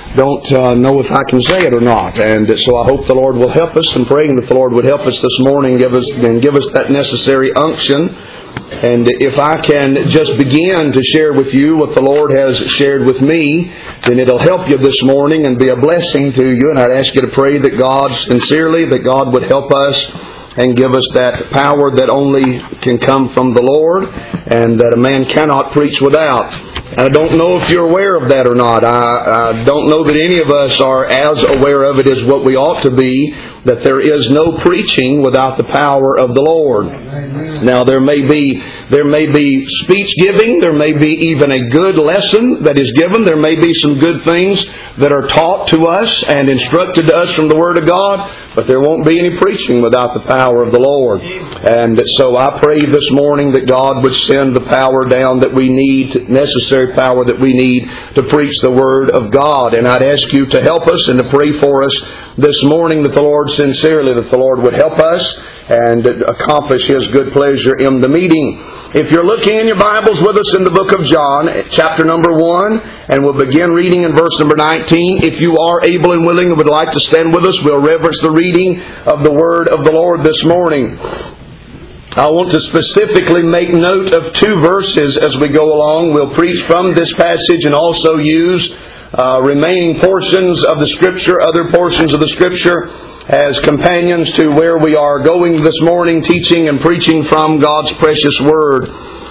don't know if I can say it or not. And so I hope the Lord will help us. I'm praying that the Lord would help us this morning and give us that necessary unction. And if I can just begin to share with you what the Lord has shared with me, then it'll help you this morning and be a blessing to you. And I'd ask you to pray that God would help us and give us that power that only can come from the Lord, and that a man cannot preach without. And I don't know if you're aware of that or not. I don't know that any of us are as aware of it as what we ought to be, that there is no preaching without the power of the Lord. Amen. Now there may be speech giving, there may be even a good lesson that is given, there may be some good things that are taught to us and instructed to us from the Word of God, but there won't be any preaching without the power of the Lord. And so I pray this morning that God would send the power down that we need, necessary power that we need to preach the Word of God. And I'd ask you to help us and to pray for us this morning, that the Lord would help us and accomplish His good pleasure in the meeting. If you're looking in your Bibles with us in the book of John, chapter number 1, and we'll begin reading in verse number 19. If you are able and willing and would like to stand with us, we'll reverence the reading of the Word of the Lord this morning. I want to specifically make note of 2 verses as we go along. We'll preach from this passage and also use remaining portions of the Scripture, other portions of the Scripture, as companions to where we are going this morning, teaching and preaching from God's precious Word.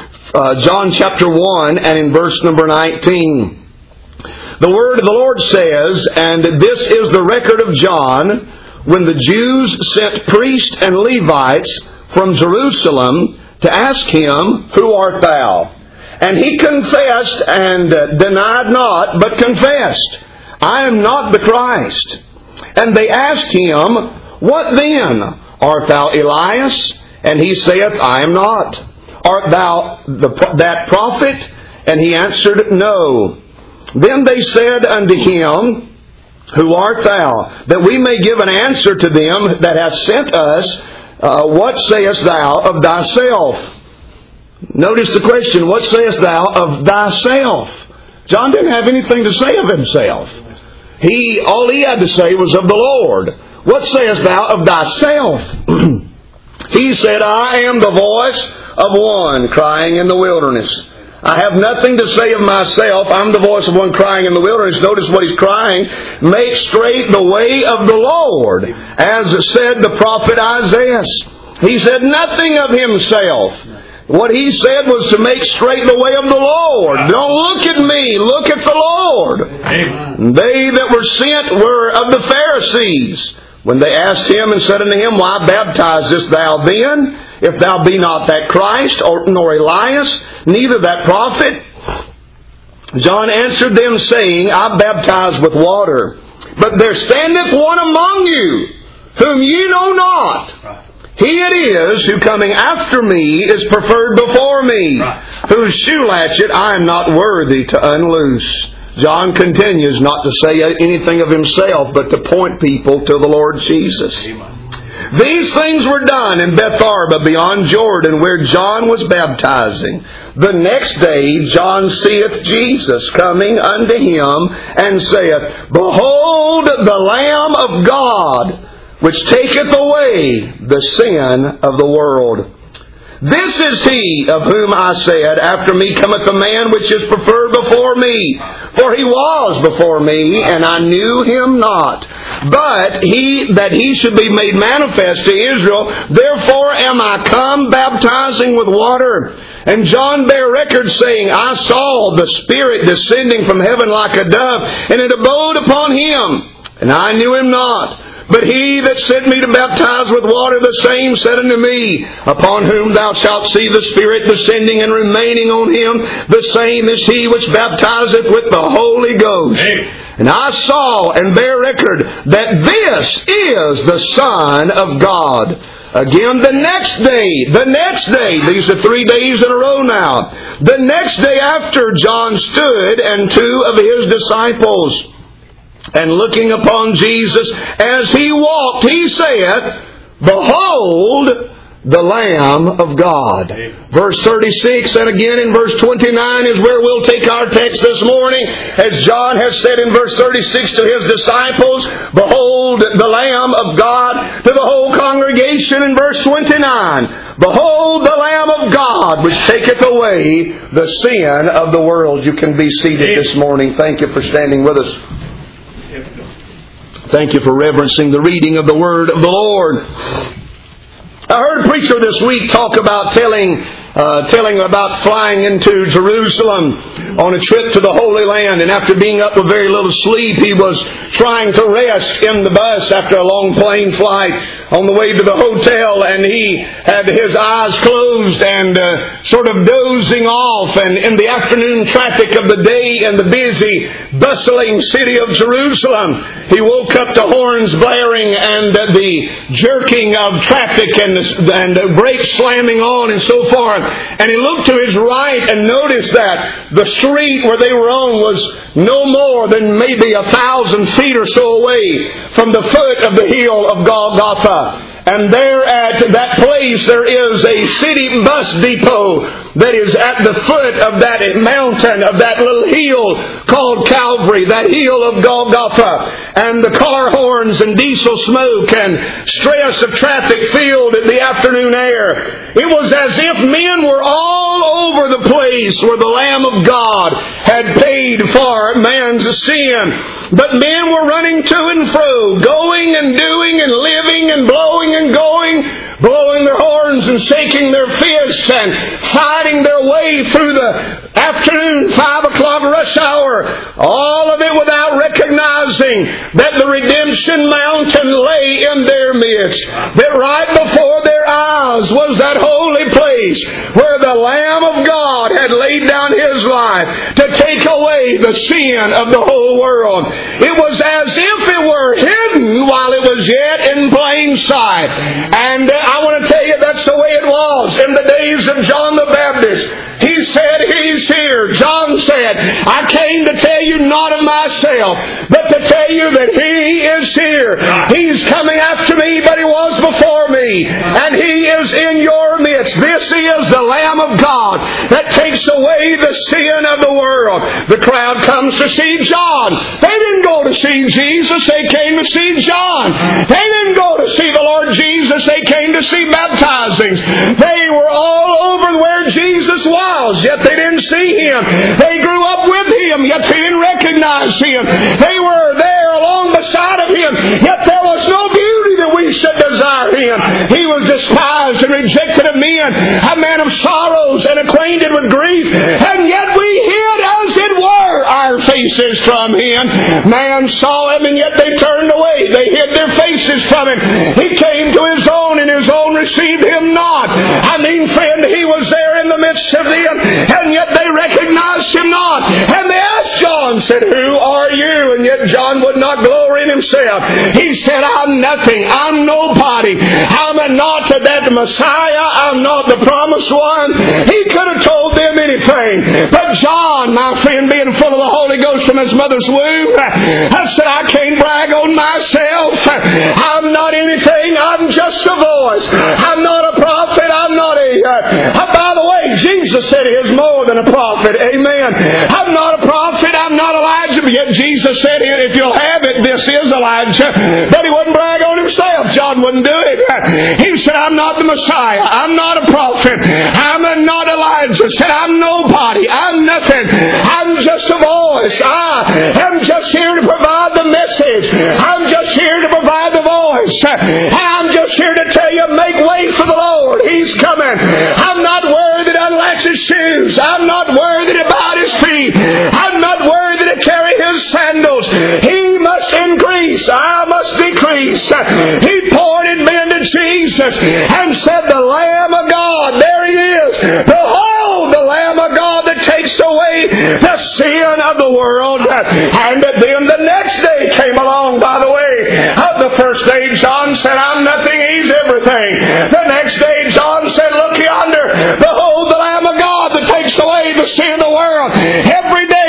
John chapter 1 and in verse number 19. The Word of the Lord says, "And this is the record of John, when the Jews sent priests and Levites from Jerusalem to ask him, 'Who art thou?' And he confessed and denied not, but confessed, 'I am not the Christ.' And they asked him, 'What then? Art thou Elias?' And he saith, 'I am not.' 'Art thou that prophet?' And he answered, 'No.' Then they said unto him, 'Who art thou? That we may give an answer to them that hath sent us. What sayest thou of thyself?'" Notice the question, "What sayest thou of thyself?" John didn't have anything to say of himself. All he had to say was of the Lord. "What sayest thou of thyself?" He said, "I am the voice of one crying in the wilderness. I have nothing to say of myself. I'm the voice of one crying in the wilderness." Notice what he's crying. "Make straight the way of the Lord, as said the prophet Isaiah." He said nothing of himself. What he said was to make straight the way of the Lord. Don't look at me, look at the Lord. Amen. They that were sent were of the Pharisees. When they asked him and said unto him, "Why baptizest thou then, if thou be not that Christ, nor Elias, neither that prophet?" John answered them, saying, "I baptize with water, but there standeth one among you, whom ye know not. He it is who coming after me is preferred before me, whose shoe latchet I am not worthy to unloose." John continues not to say anything of himself, but to point people to the Lord Jesus. These things were done in Bethabara beyond Jordan, where John was baptizing. The next day John seeth Jesus coming unto him, and saith, "Behold the Lamb of God, which taketh away the sin of the world. This is he of whom I said, After me cometh a man which is preferred before me. For he was before me, and I knew him not. But that he should be made manifest to Israel, therefore am I come baptizing with water. And John bare record, saying, I saw the Spirit descending from heaven like a dove, and it abode upon him. And I knew him not. But he that sent me to baptize with water, the same said unto me, Upon whom thou shalt see the Spirit descending and remaining on him, the same is he which baptizeth with the Holy Ghost. Amen. And I saw and bear record that this is the Son of God. Again, the next day, these are 3 days in a row now. The next day after, John stood, and 2 of his disciples, and looking upon Jesus as he walked, he saith, Behold the Lamb of God. Verse 36 and again in verse 29 is where we'll take our text this morning. As John has said in verse 36 to his disciples, behold the Lamb of God, to the whole congregation in verse 29. Behold the Lamb of God, which taketh away the sin of the world. You can be seated this morning. Thank you for standing with us. Thank you for reverencing the reading of the Word of the Lord. I heard a preacher this week talk about telling about flying into Jerusalem on a trip to the Holy Land, and after being up with very little sleep, he was trying to rest in the bus after a long plane flight on the way to the hotel, and he had his eyes closed and sort of dozing off, and in the afternoon traffic of the day in the busy, bustling city of Jerusalem, he woke up to horns blaring and the jerking of traffic and brakes slamming on and so forth. And he looked to his right and noticed that the street where they were on was no more than maybe 1,000 feet or so away from the foot of the hill of Golgotha. And there at that place there is a city bus depot that is at the foot of that mountain, of that little hill called Calvary, that hill of Golgotha. And the car horns and diesel smoke and stress of traffic filled the afternoon air. It was as if men were all over the place where the Lamb of God had paid for man's sin. But men were running to and fro, going and doing and living and blowing and going, blowing their horns and shaking their fists and fighting their way through the afternoon 5 o'clock rush hour. All of it without recognizing that the redemption mountain lay in their midst. That right before their eyes was that holy place where the Lamb of God had laid down His life to take away the sin of the whole world. It was as if it were hidden while it was yet in plain sight. And I want to tell you that's the way it was in the days of John the Baptist. He said, He's here. John said, I came to tell you not of myself, but to tell you that He is here. He's coming after me, but He was before me. And He is in your midst. This is the Lamb of God that takes away the sin of the world. The crowd comes to see John. They didn't go to see Jesus. They came to see John. They didn't go to see the Lord Jesus. They came to see baptizings. They were all over where Jesus was, yet they didn't see Him. They grew up with Him, yet they didn't recognize Him. They were there along beside of Him, yet there was no beauty that we should desire Him. He was despised and rejected of men, a man of sorrows and acquainted with grief, and yet we hid as it were our faces from Him. Man saw Him, and yet they turned away. They hid their faces from Him. He came to His own, and His own received Him not. I mean, friend, He was there in the midst of them, and yet they recognized Him not. And they asked John, said, Who are you? And yet John would not glory in himself. He said, I'm nothing. I'm nobody. I'm not that Messiah. I'm not the promised one. He could have told them anything. But John, my friend, being full of the Holy Ghost from his mother's womb, I said, I can't brag on myself. I'm not anything. I'm just a voice. I'm not a prophet. I'm not by the way, Jesus said He is more than a prophet. Amen. I'm not a prophet. I'm not Elijah. But yet Jesus said, if you'll have it, this is Elijah. But He wouldn't brag on Himself. John wouldn't do it. He said, I'm not the Messiah. I'm not a prophet. I'm not Elijah. Said, I'm nobody. I'm nothing. I'm just a voice. I am just here to provide the message. I'm just here to provide the voice. I'm just here to tell you, make way for the Lord. He's coming. I'm not worthy to unlatch His shoes. I'm not worthy to bow His feet. I'm not worthy to carry His sandals. He must increase. I must decrease. He pointed men to Jesus and said, the Lamb of God, there He is. Behold, the Lamb of God that takes away the sin of the world. And then the next day came along, by the way. The first day John said, I'm nothing, He's everything. The next day John said, look yonder. Behold the Lamb of God that takes away the sin of the world. Every day John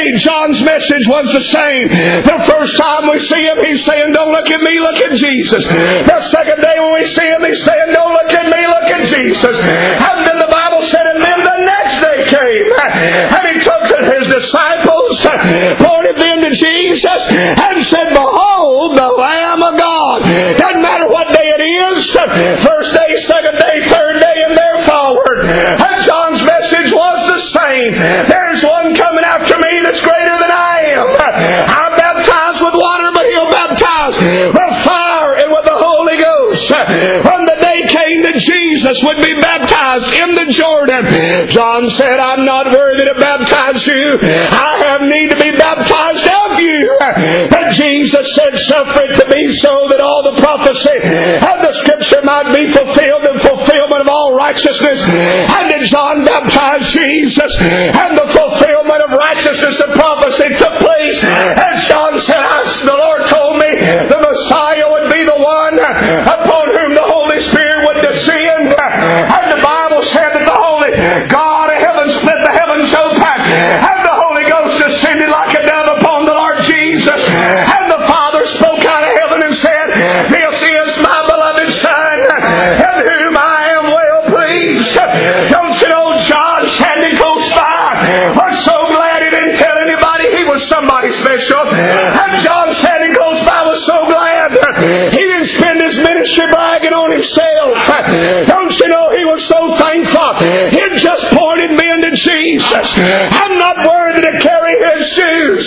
John's message was the same. The first time we see him, he's saying, don't look at me, look at Jesus. The second day when we see him, he's saying, don't look at me, look at Jesus. And then the Bible said, and then the next day came, and he took his disciples, pointed them to Jesus, and said, behold, the Lamb of God. Doesn't matter what day it is, first day, second day, third day, and there forward. And John's message was the same. There's one coming after me that's greater than I am. I'm baptized with water, but he'll baptize with fire and with the Holy Ghost. When the day came that Jesus would be baptized in the Jordan, John said, I'm not worthy to baptize you. I have need to be baptized of you. But Jesus said, suffer it to be so that all the prophecy of the Scripture might be fulfilled, the fulfillment of all righteousness. And then John baptized Jesus, and the fulfillment of righteousness and prophecy took place. As John said, the Lord told me the Messiah would be the one upon whom the Holy Spirit would descend. And the Bible said that the Holy God of heaven split the heavens open, and the Holy Ghost descended like a dove upon the Lord Jesus. And the Father spoke out of heaven and said, this is my beloved Son, in whom I am well pleased. Don't you know John standing close by was so glad he didn't tell anybody he was somebody special. And John standing close by was so glad he didn't spend his ministry bragging on himself. Don't you know he was so thankful he just pointed men to Jesus. I'm not worthy to carry his shoes.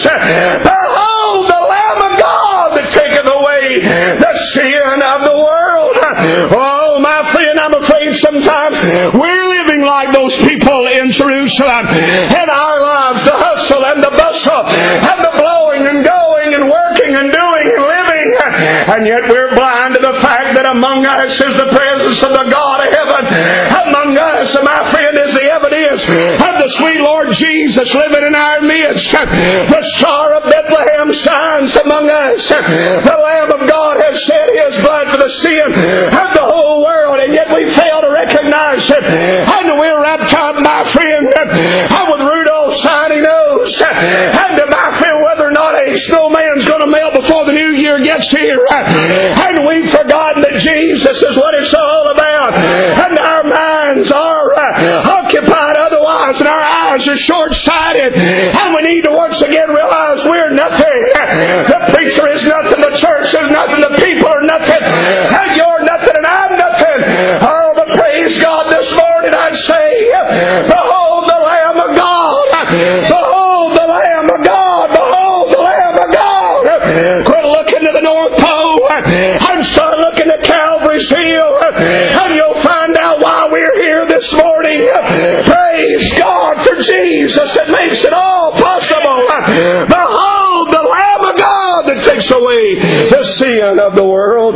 Behold the Lamb of God that taketh away the sin of the world. Oh my friend, I'm afraid sometimes we're living like those people in Jerusalem. In our lives, the hustle and the bustle and the blowing and going and working and doing and living. And yet we're blind to the fact that among us is the presence of the God of heaven. Among us, my friend, is the evidence of the sweet Lord Jesus living in our midst. The Star of Bethlehem shines among us. The Lamb of God has shed his blood for the sin of the whole world, and yet we fail to recognize it. And we're wrapped up, my friend, with Rudolph's shiny nose. And my friend, whether or not a snowman's going to melt before the new year gets here. And we've forgotten that Jesus is what it's all about. And our minds are occupied otherwise, and our eyes are short-sighted. And we need to once again realize we're nothing. The preacher is nothing. The church is nothing. The people are nothing. And you're nothing, and I'm nothing. Oh, but praise God, this morning I'd say, behold the Lamb of God. Behold the Lamb of God. Behold the Lamb of God. Quit looking to the North Pole and start looking at Calvary's Hill, and you'll find out why we're here this morning. Praise God for Jesus that makes it all possible. Behold the Lamb of God that takes away the sin of the world.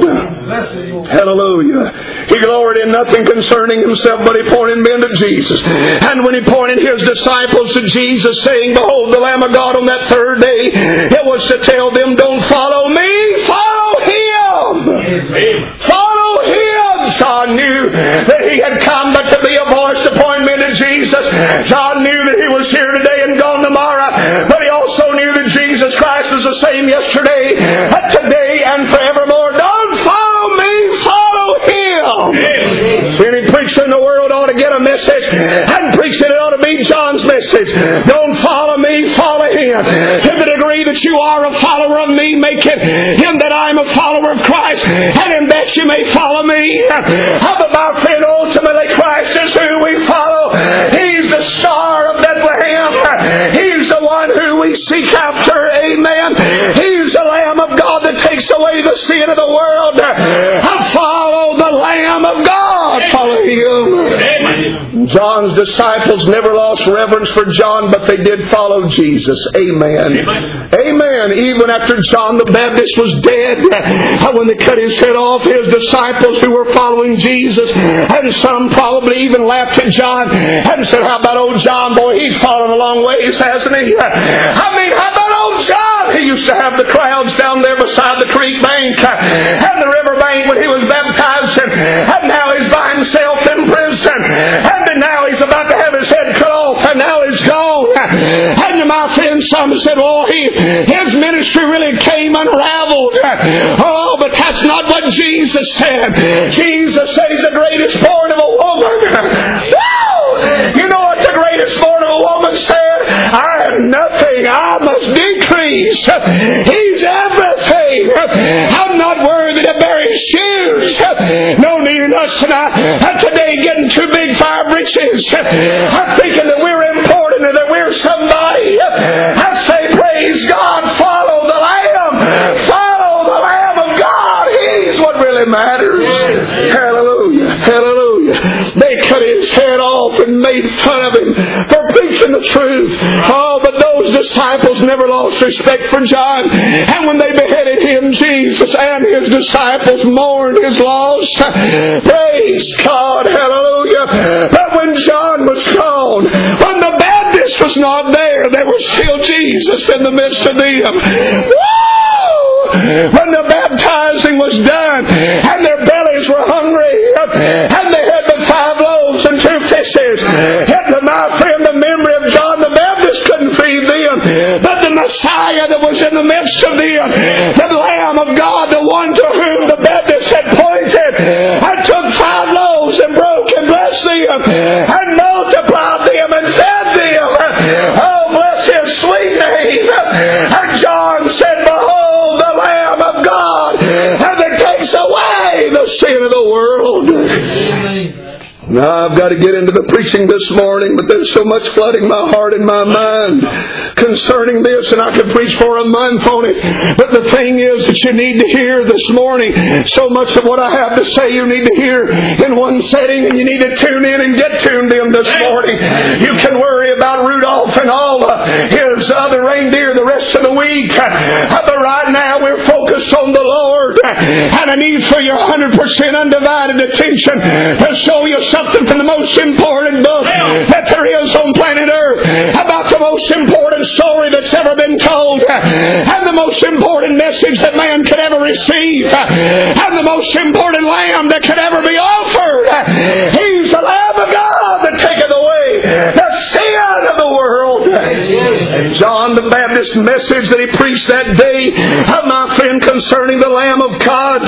Hallelujah. He gloried in nothing concerning himself, but he pointed men to Jesus. And when he pointed his disciples to Jesus, saying, behold the Lamb of God, on that third day, it was to tell them, don't follow me, follow him. Amen. Follow him. John knew that he had come but to be a voice to point men to Jesus. John knew that he was here today and gone tomorrow, but he also knew that Jesus Christ was the same yesterday, today, and forevermore. Don't follow me, follow him. Any preacher in the world ought to get a message and preach it. It ought to be John's message. Don't follow me, follow him. To the degree that you are a follower of me, make it him that I am a follower of Christ, and in that you may follow me. But my friend, ultimately Christ is who we follow. He's the Star of Bethlehem. He's the one who we seek after. Amen. He's the Lamb of God that takes away the sin of the world. Follow the Lamb of God. Follow him. John's disciples never lost reverence for John, but they did follow Jesus. Amen. Amen. Even after John the Baptist was dead, when they cut his head off, his disciples who were following Jesus, and some probably even laughed at John and said, how about old John? Boy, he's fallen a long ways, hasn't he? How about old John? He used to have the crowds down there beside the creek bank and the river bank when he was baptized, and now he's by himself in prison, and now he's about to have his head cut off, and now he's gone. And my friend, then some said, oh, his ministry really came unraveled. Oh, but that's not what Jesus said. Jesus said He's the greatest born of a woman. Woo! You know what the greatest born of a woman said? I am nothing. I must decrease. He's everything. I'm not worthy to bear His shoes. No need in us today getting too big for our britches. I'm thinking that we're important and that we're somebody. I say, praise God, follow the Lamb. Follow the Lamb of God. He's what really matters. Hallelujah. Hallelujah. They cut His head off and made fun of Him for preaching the truth. Oh, but those disciples never lost respect for John. And when they beheaded Him, Jesus and His disciples mourned His loss. Praise God. Hallelujah. But when John was gone, when the Baptist was not there was still Jesus in the midst of them. Woo! When the baptizing was done and their bellies were hungry and they had but 5 loaves and 2 fishes, yet, my friend, the memory of John the Baptist couldn't feed them, but the Messiah that was in the midst of them, the Lamb of God, the one to whom the Baptist had pointed, I took 5 loaves and broke and blessed them and multiplied them and fed them. Oh, bless His sweet name. And John said, behold the Lamb of God, and that takes away the sin of the world. Now I've got to get into the preaching this morning, but there's so much flooding my heart and my mind concerning this, and I could preach for a month on it. But the thing is that you need to hear this morning. So much of what I have to say you need to hear in one setting, and you need to tune in and get tuned in this morning. You can worry about Rudolph and all his other reindeer the rest of the week, but right now we're focused on the Lord, and I need for your 100% undivided attention to show you something from the most important book that there is on planet Earth, about the most important story that's ever been told, and the most important message that man could ever receive, and the most important lamb that could ever be offered. He's the Lamb of God that taketh away the sin of the world. And John the Baptist's message that he preached that day, my friend, concerning the Lamb of God,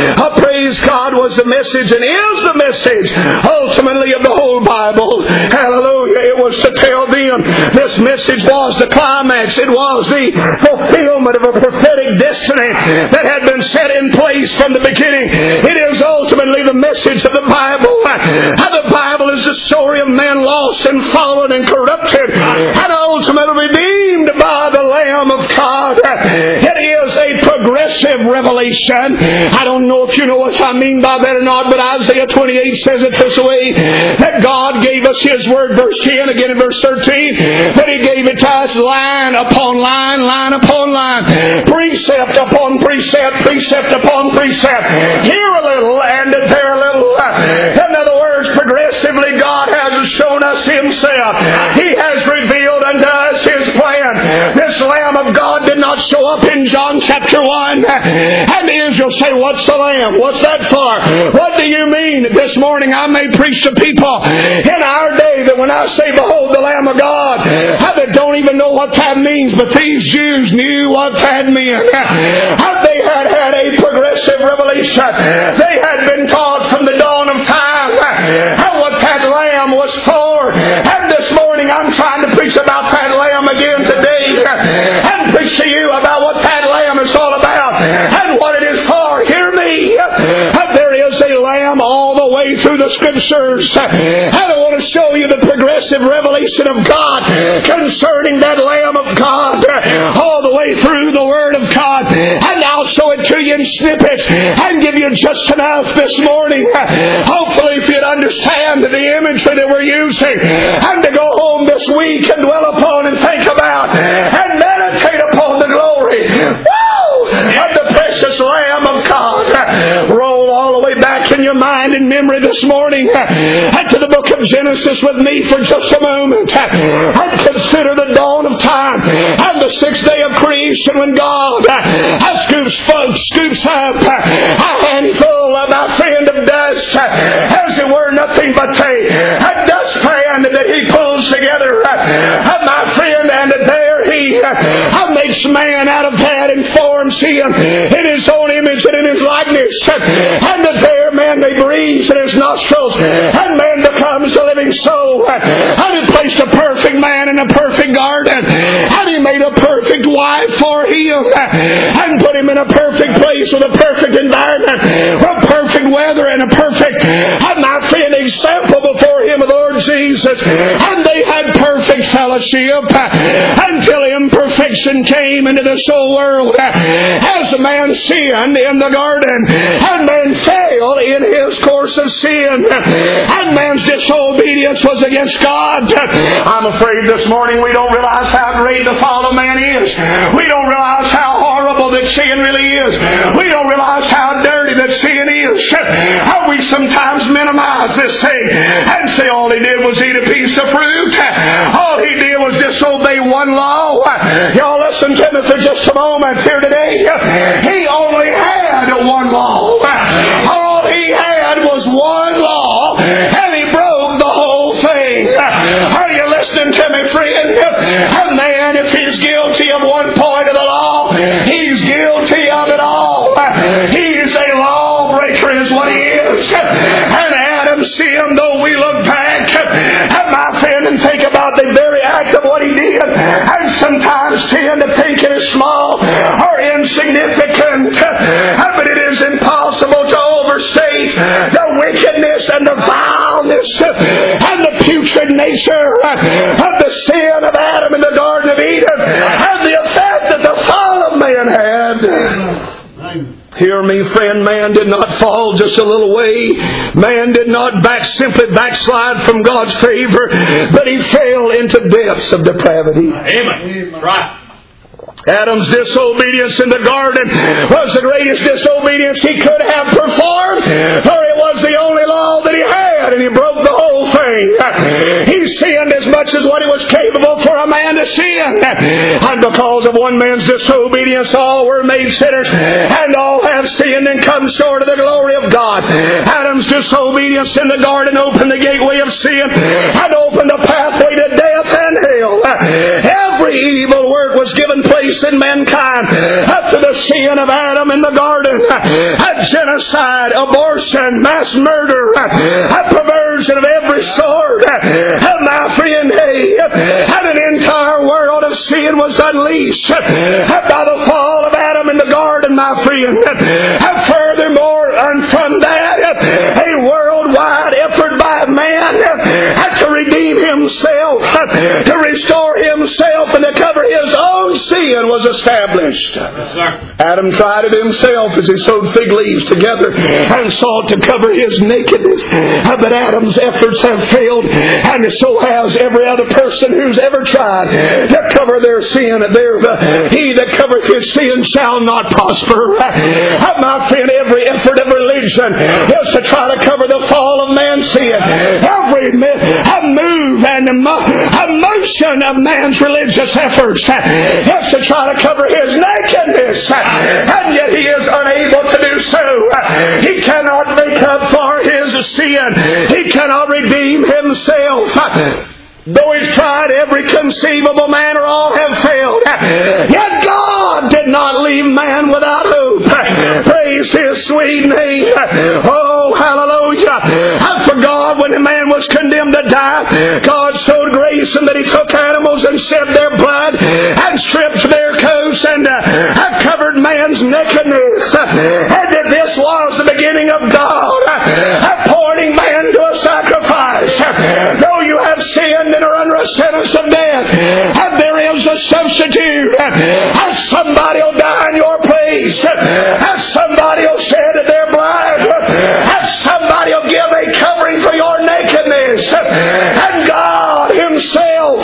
praise God, was the message and is the message ultimately of the whole Bible. Hallelujah. It was to tell them this message was the climax. It was the fulfillment of a prophetic destiny that had been set in place from the beginning. It is ultimately the message of the Bible. How the Bible is the story of man lost and fallen and corrupted and ultimately redeemed by the Lamb of God. It is a progressive revelation. I don't know if you know what I mean by that or not, but Isaiah 28 says it this way, that God gave us His Word, verse 10, again in verse 13, that He gave it to us line upon line, line upon line, precept upon precept, precept upon precept, here a little and there a little. In other words, progressively God has shown us Himself. He has revealed unto us His plan. This Lamb of God did not show up in John chapter 1. And Israel say, what's the Lamb? What's that for? What do you mean? This morning I may preach to people in our day that when I say, behold the Lamb of God, they don't even know what that means, but these Jews knew what that meant. They had had a progressive revelation. They had been taught from the dawn of time what that Lamb was for. And this morning I'm trying to preach about that Lamb again today, and preach to you about what that Lamb is all about and what it is for. Hear me. There is a Lamb all the way through the Scriptures. And I want to show you the progressive revelation of God concerning that Lamb of God all the way through the Word of God. And I'll show it to you in snippets and give you just enough this morning. Hopefully if you'd understand the imagery that we're using, and to go home this week and dwell upon and think about and meditate upon the glory of the precious Lamb of God. Roll all the way back in your mind and memory this morning to the book of Genesis with me for just a moment, and consider the dawn of time and the 6th day of creation, when God scoops up a handful of our friend of dust, as it were nothing but a dustpan that He pulls together, my friend, and there He me. I makes man out of that and forms him in his own image and in his likeness. And there man may breathe in his nostrils, and man becomes a living soul. And he placed a perfect man in a perfect garden, and he made a perfect wife for him, and put him in a perfect place with a perfect environment, with perfect weather and a perfect, and my friend, example before him of the Lord Jesus. And they had perfect fellowship until imperfection came into the soul world. As a man sinned in the garden, and man failed in his course of sin, and man's disobedience was against God. I'm afraid this morning we don't realize how great the fall of man is. We don't realize how horrible that sin really is. We don't realize how dirty that sin is. How we sometimes minimize this thing and say all he did was eat a piece of fruit. All he did was disobey one law. Y'all listen to me for just a moment here today. He only had one law. All he had was one law, and he broke the whole thing. Are you listening to me, friend? A man, if he's guilty of one point of the law, he's guilty of it all. He's a lawbreaker is what he is. And Adam sinned, though we look back at my friend and think about the very act of what he did, and sometimes tend to think it is small or insignificant, but it is impossible to overstate the wickedness and the vileness and the putrid nature of the sin of Adam in the Garden of Eden, and the effect that the fall of man had. Hear me, friend, man did not fall just a little way. Man did not simply backslide from God's favor, but he fell into depths of depravity. Amen. Right. Adam's disobedience in the garden was the greatest disobedience he could have performed, for it was the only law that he had, and he broke the whole thing. He sinned as much as what he was capable for a man to sin. And because of one man's disobedience, all were made sinners, and all have sinned and come short of the glory of God. Adam's disobedience in the garden opened the gateway of sin and opened a pathway to death and hell. Every evil work was given place in mankind after the sin of Adam in the garden. Genocide, abortion, mass murder, perversion of every sort. My friend, and an entire world of sin was unleashed by the fall of Adam in the garden, my friend. Furthermore, and from that, a worldwide effort by man to redeem himself, to restore himself, and to cover his own sin was established. Yes, sir. Adam tried it himself as he sewed fig leaves together and sought to cover his nakedness. But Adam's efforts have failed, and so has every other person who's ever tried to cover their sin. He that covereth his sin shall not prosper. My friend, every effort of religion is to try to cover the fall of man's sin. Every move and emotion of man's religious efforts is to try to cover his nakedness, and yet he is unable to do so. He cannot make up for his sin. He cannot redeem himself. Though he's tried every conceivable manner, all have failed. Yet God did not leave man without hope. Praise his sweet name. Oh, hallelujah. For God, when the man was condemned to die, God showed grace in that he took animals and shed their blood and stripped their coats and covered man's nakedness. And that this was the beginning of God appointing man to a sacrifice. Though you have sinned and are under a sentence of death, and there is a substitute, and somebody will die in your place, and somebody will shed their blood, and somebody will give a covering for your nakedness, and God himself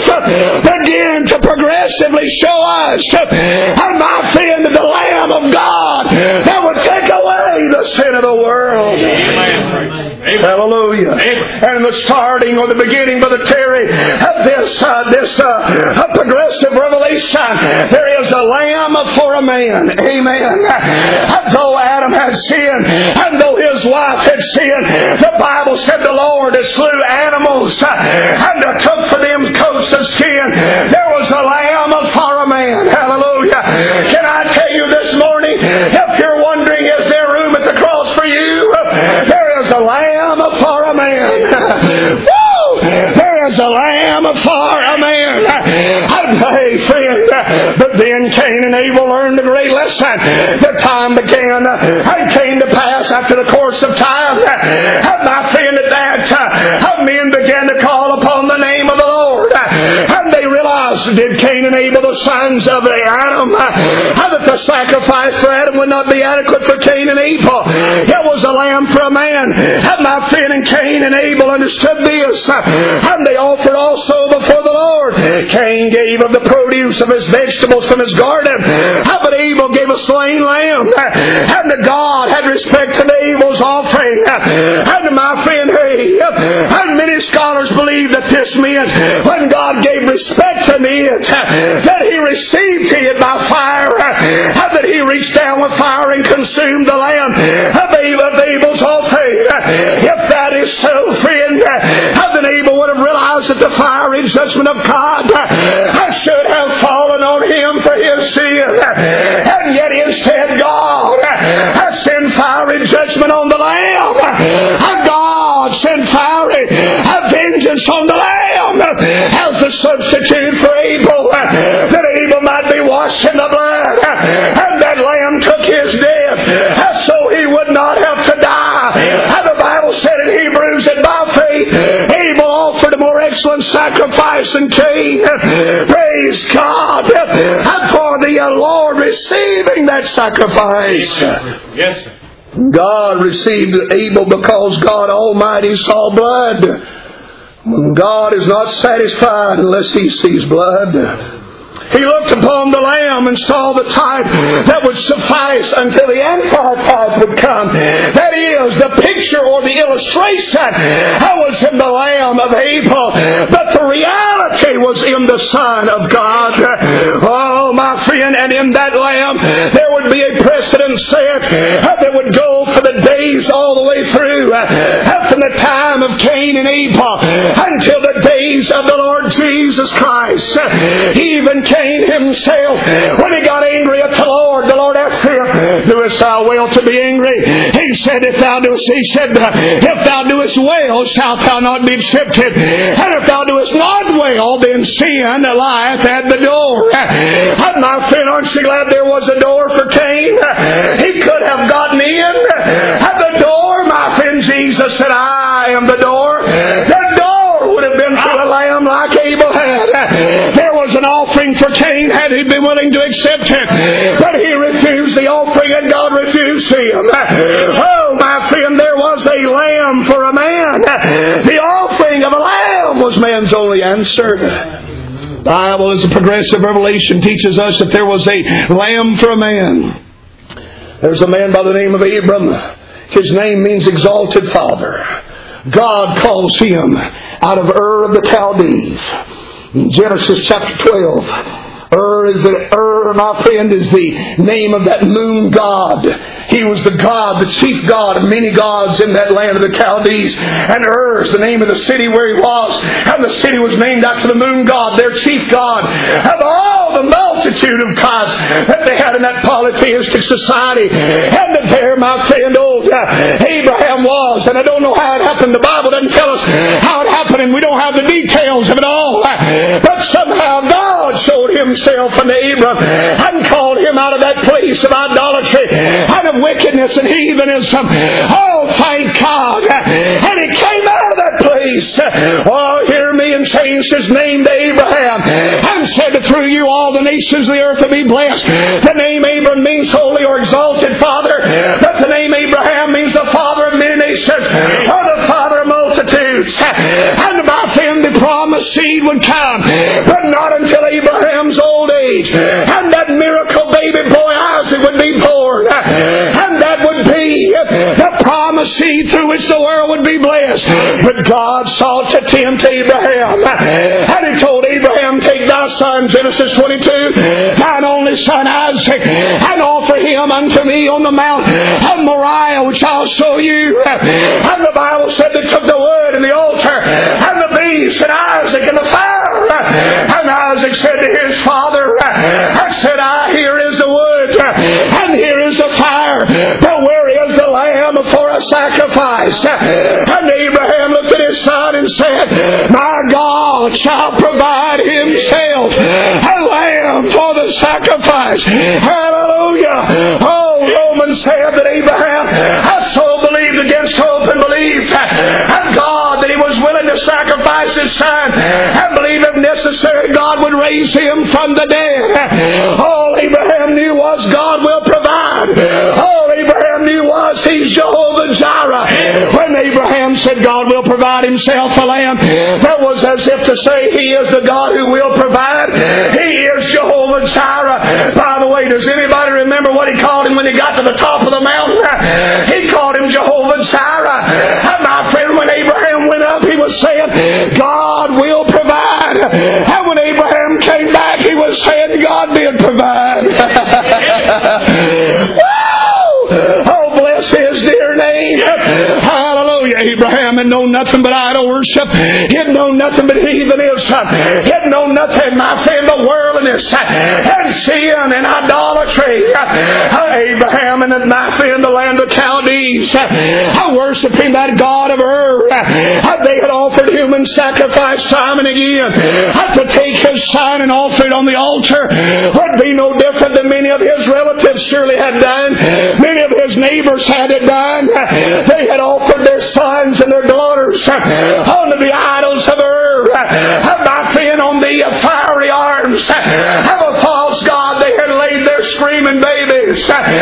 began to progressively show us, and my friend, the Lamb of God that would take away the sin of the world. Amen. Hallelujah. Amen. And the starting or the beginning, Brother Terry, of this progressive revelation, there is a lamb for a man. Amen. Though Adam had sinned, and though his wife had sinned, the Bible said the Lord slew animals and took for them coats of skin. There was a lamb for a man. as a lamb for a man. Hey, friend, but then Cain and Abel learned a great lesson. The time began. It came to pass after the course of time. My friend, at that, men began to call upon the name of the Lord. And they realized, did Cain and Abel, the sons of Adam, that the sacrifice for Adam would not be adequate for Cain and Abel. It was a lamb for a man. And my friend, and Cain and Abel understood this. And they offered also before the Lord. Cain gave of the produce of his vegetables from his garden. But Abel gave a slain lamb. And God had respect to Abel's offering. And my friend, and many scholars believe that this meant when God gave respect to it, that He received it by fire, and that He reached down with fire and consumed the lamb of Abel's offering. If that is so, friend, then Abel would have realized that the fiery judgment of God should have fallen on him for his sin. And yet instead God has sent fiery judgment on the lamb. And God sent fiery vengeance on the lamb as a substitute for Abel, that Abel might be washed in the blood. And that lamb took his death so he would not have to die. And the Bible said in Hebrews that by faith Abel offered a more excellent sacrifice than Cain. Praise God for the Lord receiving that sacrifice. Yes, sir. God received Abel because God Almighty saw blood. God is not satisfied unless He sees blood. He looked upon the lamb and saw the type that would suffice until the antitype would come. That is, the picture or the illustration that was in the lamb of Abel, but the reality was in the Son of God. Oh, my friend, and in that lamb there would be a precedent set that would go for the days all the way through, from the time of Cain and Abel until the days of the Lord Jesus Christ. Even Cain himself, when he got angry at the Lord asked him, "Doest thou well to be angry?" He said, "If thou doest well, shalt thou not be accepted. And if thou doest not well, then sin lieth at the door." And my friend, aren't you glad there was a door for Cain? He could have gotten in at the door. My friend, Jesus said, "I am the door." The door would have been through a lamb like Abel had. There was an offering for Cain had he been willing to accept it. But he refused the offering and God refused him. Oh, my friend, there was a lamb for a man. The offering of a lamb was man's only answer. The Bible, as a progressive revelation, teaches us that there was a lamb for a man. There's a man by the name of Abram. His name means exalted father. God calls him out of Ur of the Chaldees. In Genesis chapter 12, Ur, my friend, is the name of that moon god. He was the god, the chief god of many gods in that land of the Chaldees. And Ur is the name of the city where he was. And the city was named after the moon god, their chief god. Of all the multitude of gods that they had in that polytheistic society. And that there, my friend, old Abraham was. And I don't know how it happened. The Bible doesn't tell us how it happened, and we don't have the details of it all. But somehow God showed Himself unto Abram and called him out of that place of idolatry, out of wickedness and heathenism. Oh, thank God. And he came out of that place. Oh, hear me, and changed his name to Abraham and said that through you all the nations of the earth will be blessed. The name Abram means holy or exalted father, but the name Abraham means the father of many nations, or the father of multitudes. And my friend, the promised seed would come, but not until Abraham's old age. And that miracle baby boy Isaac would be born. And that would be the promised seed through which the world would be blessed. But God sought to tempt Abraham. And He told Abraham, "Take thy son," Genesis 22, "thine only son Isaac, and offer him unto me on the mount of Moriah, which I'll show you." And the Bible said they took the wood and the altar and the beast and Isaac and the fire. And Isaac said to his father, I said, "Here is the wood, and here is the fire, but where is the lamb for a sacrifice?" And Abraham looked at his son and and said, my God shall provide Himself a lamb for the sacrifice. Hallelujah. Oh, Romans said that Abraham had so believed against hope and believed and God that he was willing to sacrifice his son and believe if necessary God would raise him from the dead. All Abraham knew was God will provide. All Abraham knew was He's Jehovah Jireh. When Abraham said God will provide Himself a lamb, that was as if to say He is the God who will provide. He is Jehovah Jireh. By the way, does anybody remember what He called Him when He got to the top of the mountain? He called Him Jehovah Jireh. And my friend, when Abraham went up, he was saying, God will provide. And when Abraham came back, he was saying, God did provide. Oh, bless His dear name. Hallelujah. Abraham had known nothing but idol worship. He had known nothing but heathenism. He had known nothing, my friend, but worldliness and sin and idolatry. Abraham and my friend, the land of Chaldees, worshiping that God of Ur. They had offered human sacrifice time and again. To take his son and offer it on the altar would be no different than many of his relatives surely had done. Many of his neighbors had it done. They had offered their sons and their daughters unto the idols of Ur. My friend, on the fiery arms of a false god, they had laid their screaming babies,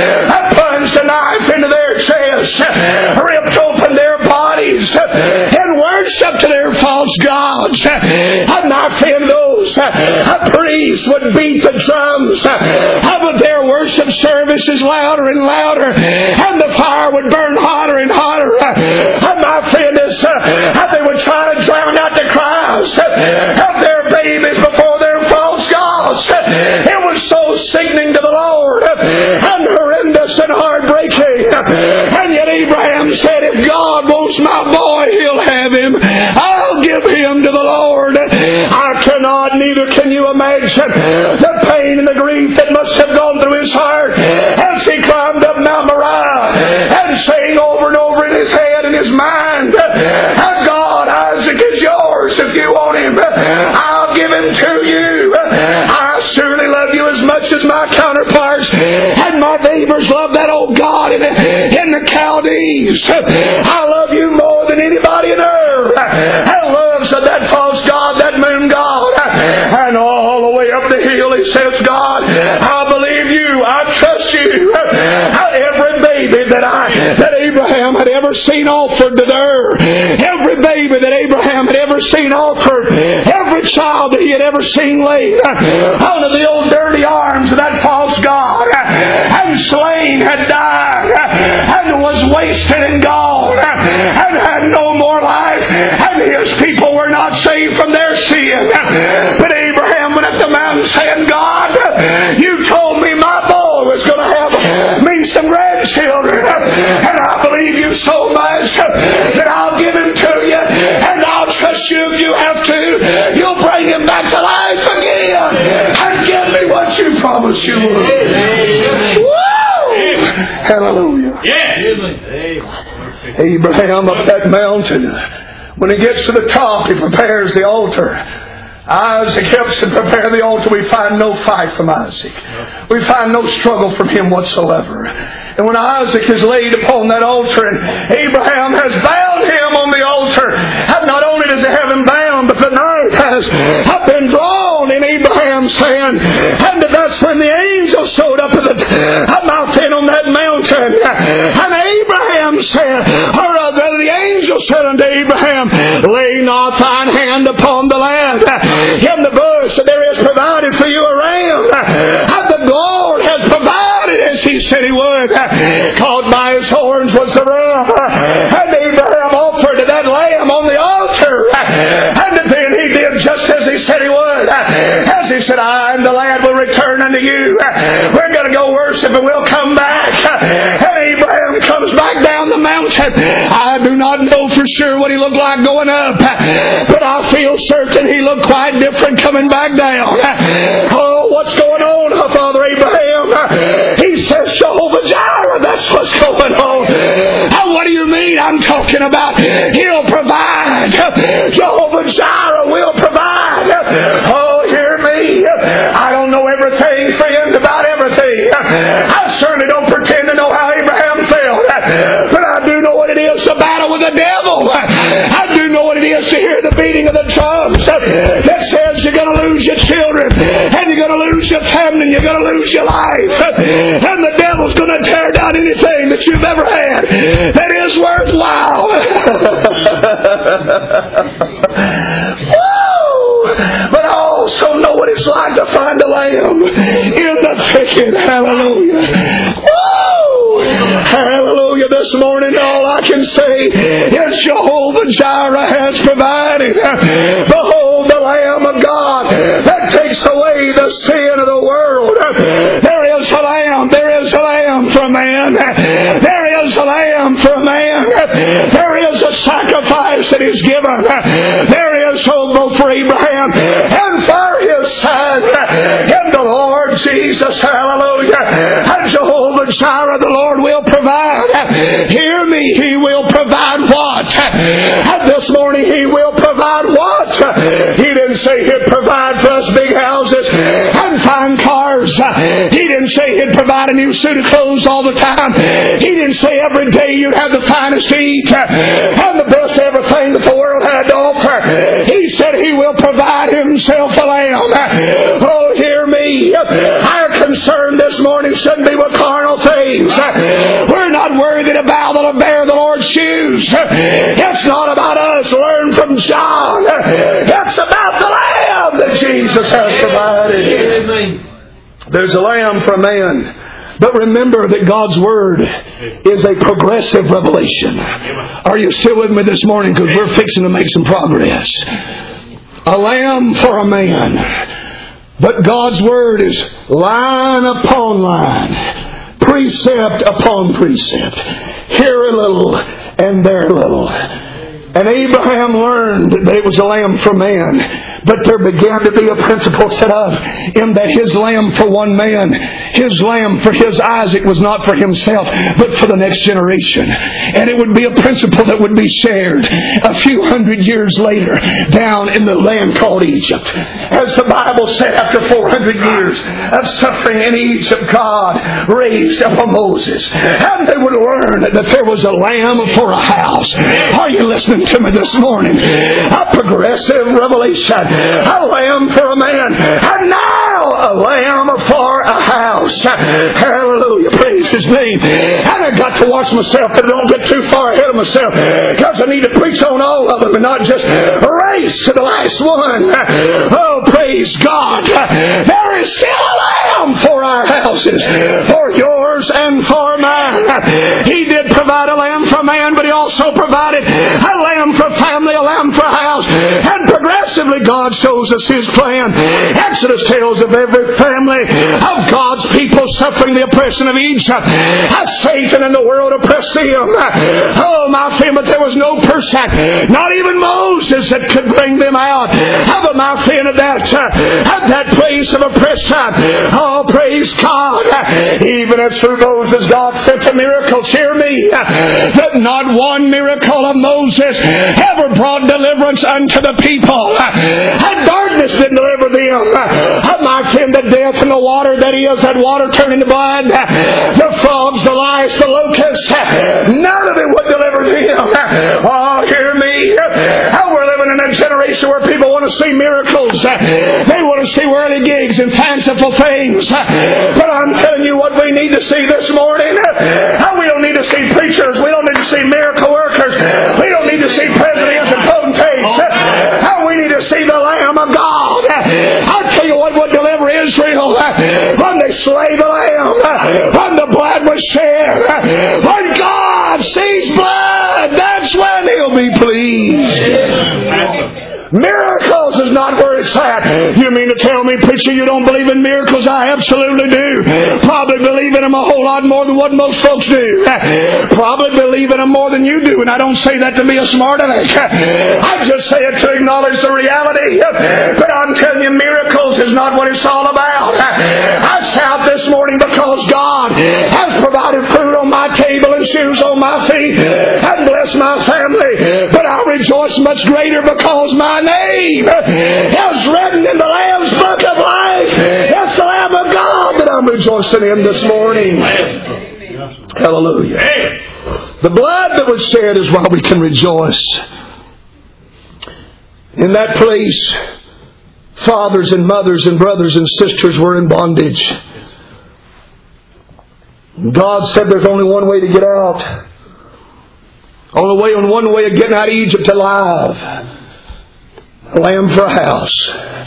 plunged a knife into their chests, ripped open their bodies, and worshiped to their false gods. And my friend, those priests would beat the drums of their worship services louder and louder, and the fire would burn hotter and hotter. And my friend, as they would try to drown out the cries of their babies before their false gods, it was so sickening to the Lord and horrendous and heartbreaking. And yet Abraham said, if God wants my boy, He'll have him. I'll give him to the Lord. I cannot, neither can you imagine the pain and the grief that must have gone through his heart as he climbed up Mount Moriah and saying over and over in his head and his mind, God, Isaac is yours. If you want him, I'll give him to you. I surely love you as much as my counterparts and my neighbors love that old God in the Chaldees. I love you more than anybody in Ur. I loves that false god, that moon god. And all the way up the hill he says, God, I believe you. I trust you. Every baby that Abraham had ever seen offered to Ur, every baby that Abraham had ever seen offered, every child that he had ever seen laid under the old dirty arms of that false god and slain had died and was wasted and gone and had no more life, and his people were not saved from their sin. But Abraham went up the mountain saying, God, you told me my boy was going to have me some grandchildren, and I believe you so much that I'll give him to you, and I'll trust you if you have to. You'll bring him back to life again and give me what you promised you would. Woo! Hallelujah. Abraham up that mountain, when he gets to the top, he prepares the altar. Isaac helps him prepare the altar. We find no fight from Isaac. We find no struggle from him whatsoever. And when Isaac is laid upon that altar and Abraham has bound him on the altar, and not only does he have him bound, but the knife has been drawn in Abraham's hand. And that's when the angel showed up at the mountain on that mountain. And Abraham said, or rather the angel said unto Abraham, lay not thine hand upon the lad. In the bush there is provided for you a ram. And the Lord has provided as He said He would. Caught by his horns was the ram. And Abraham offered that lamb on the altar. And then he did just as he said he would. As he said, I and the lad will return unto you. We're going to go worship and we'll come back. And Abraham comes back down the mountain. I do not know for sure what he looked like going up, but I feel certain he looked quite different coming back down. Oh, what's going on, Father Abraham? He says, Jehovah Jireh, that's what's going on. What do you mean? I'm talking about He'll provide Jehovah Jireh will provide. Oh, hear me. I don't know everything, friend, about everything. I certainly don't pretend to know how Abraham felt. But I do know what it is to battle with the devil. I do know what it is to hear the beating of the drums that says you're going to lose your children, and you're going to lose your family, and you're going to lose your life. And the devil's going to tear down anything that you've ever had that is worthwhile. But I also know what it's like to find a lamb in the thicket. Hallelujah. Woo! Hallelujah. This morning all I can say is Jehovah Jireh has provided. Behold the Lamb of God that takes away the sin of the world. There is a lamb. There is a lamb for man. There is a lamb for man. There is a sacrifice that is given. There is hope both for Abraham and for his son in the Lord Jesus. Hallelujah. And Jehovah Jireh, the Lord will provide. Hear me, He will provide what? And this morning He will provide what? He didn't say He'd provide for us big houses and fine cars. He didn't say He'd provide a new suit of clothes all the time. He didn't say every day you'd have the finest to eat and the best everything that the world had to offer. He said He will provide Himself a lamb. Oh, hear me. Our concern this morning shouldn't be with carnal things. We're not worthy to bow to bear the Lord's shoes. It's not about us. Learn from John. It's about the lamb that Jesus has provided. Amen. There's a lamb for man. But remember that God's Word is a progressive revelation. Are you still with me this morning? Because we're fixing to make some progress. A lamb for a man. But God's Word is line upon line, precept upon precept, here a little and there a little. And Abraham learned that it was a lamb for man. But there began to be a principle set up in that his lamb for one man, his lamb for his Isaac was not for himself, but for the next generation. And it would be a principle that would be shared a few hundred years later down in the land called Egypt. As the Bible said, after 400 years of suffering in Egypt, God raised up a Moses. And they would learn that there was a lamb for a house. Are you listening to me this morning? A progressive revelation. A lamb for a man. And now a lamb for a house. Hallelujah. Praise His name. And I got to watch myself, but I don't get too far ahead of myself, because I need to preach on all of them and not just race to the last one. Oh, praise God. There is still a lamb for our houses, for yours and for mine. He did provide a lamb for man, but He also provided a lamb for family, a lamb for house. And progressively God shows us His plan. Exodus tells of every family of God's people suffering the oppression of Egypt, as Satan and the world oppressed them. Oh, my friend, but there was no person, not even Moses, that could bring them out of, my friend, of that place of oppression. Oh, praise God. Even as through Moses God sent the miracles, hear me, that not one miracle of Moses ever brought deliverance unto the people. And darkness didn't deliver them. My friend, the death and the water that is, that water turned into blood, the frogs, the lice, the locusts, none of it would deliver them. Oh, hear me. We're living in a generation where people want to see miracles. They want to see whirly gigs and fanciful things. But I'm telling you what we need to see this morning. We don't need to see preachers. We don't need to see miracle workers. We don't need to see presidents and potentates. We need to see the Lamb of God. I'll tell you what would deliver Israel. When they slay the Lamb. When the blood was shed. When God sees blood, that's when He'll be pleased. Miracles is not where it's at. You mean to tell me, preacher, you don't believe in miracles? I absolutely do. Probably believe in them a whole lot more than what most folks do. Probably believe in them more than you do. And I don't say that to be a smart aleck. I just say it to acknowledge the reality. But I'm telling you, miracles is not what it's all about. I shout this morning because God has provided food on my table and shoes on my feet and blessed my family. But I rejoice much greater because my name is written in the Lamb's book of life. It's the Lamb of God that I'm rejoicing in this morning. Hallelujah. The blood that was shed is why we can rejoice. In that place, fathers and mothers and brothers and sisters were in bondage. God said there's only one way to get out. Only one way of getting out of Egypt alive. A lamb for a house.